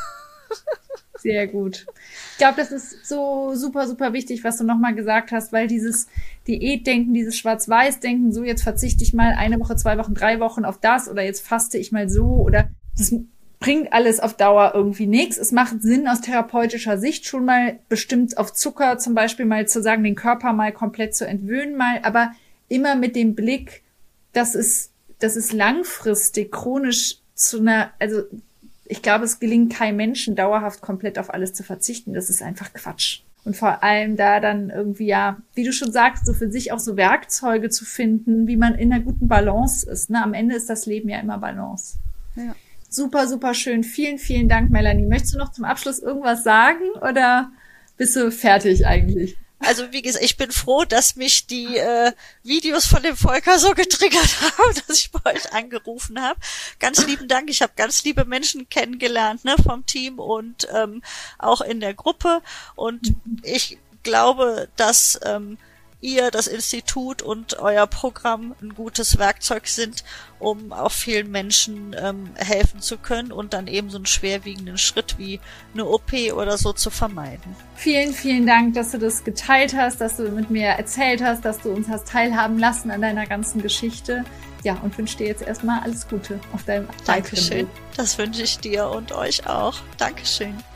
Sehr gut. Ich glaube, das ist so super, super wichtig, was du nochmal gesagt hast, weil dieses Diätdenken, dieses Schwarz-Weiß-Denken, so jetzt verzichte ich mal eine Woche, zwei Wochen, drei Wochen auf das oder jetzt faste ich mal so oder das bringt alles auf Dauer irgendwie nichts. Es macht Sinn aus therapeutischer Sicht schon mal bestimmt auf Zucker zum Beispiel mal zu sagen, den Körper mal komplett zu entwöhnen mal, aber immer mit dem Blick, dass es, dass es langfristig chronisch zu einer, also ich glaube, es gelingt keinem Menschen dauerhaft komplett auf alles zu verzichten. Das ist einfach Quatsch. Und vor allem da dann irgendwie, ja, wie du schon sagst, so für sich auch so Werkzeuge zu finden, wie man in einer guten Balance ist. Ne? Am Ende ist das Leben ja immer Balance. Ja. Super, super schön. Vielen, vielen Dank, Melanie. Möchtest du noch zum Abschluss irgendwas sagen oder bist du fertig eigentlich? Also wie gesagt, ich bin froh, dass mich die äh, Videos von dem Volker so getriggert haben, dass ich bei euch angerufen habe. Ganz lieben Dank. Ich habe ganz liebe Menschen kennengelernt, ne, vom Team und ähm, auch in der Gruppe. Und ich glaube, dass ähm, ihr, das Institut und euer Programm ein gutes Werkzeug sind, um auch vielen Menschen ähm, helfen zu können und dann eben so einen schwerwiegenden Schritt wie eine O P oder so zu vermeiden. Vielen, vielen Dank, dass du das geteilt hast, dass du mit mir erzählt hast, dass du uns hast teilhaben lassen an deiner ganzen Geschichte. Ja, und wünsche dir jetzt erstmal alles Gute auf deinem weiteren Weg. Dankeschön. Das wünsche ich dir und euch auch. Dankeschön.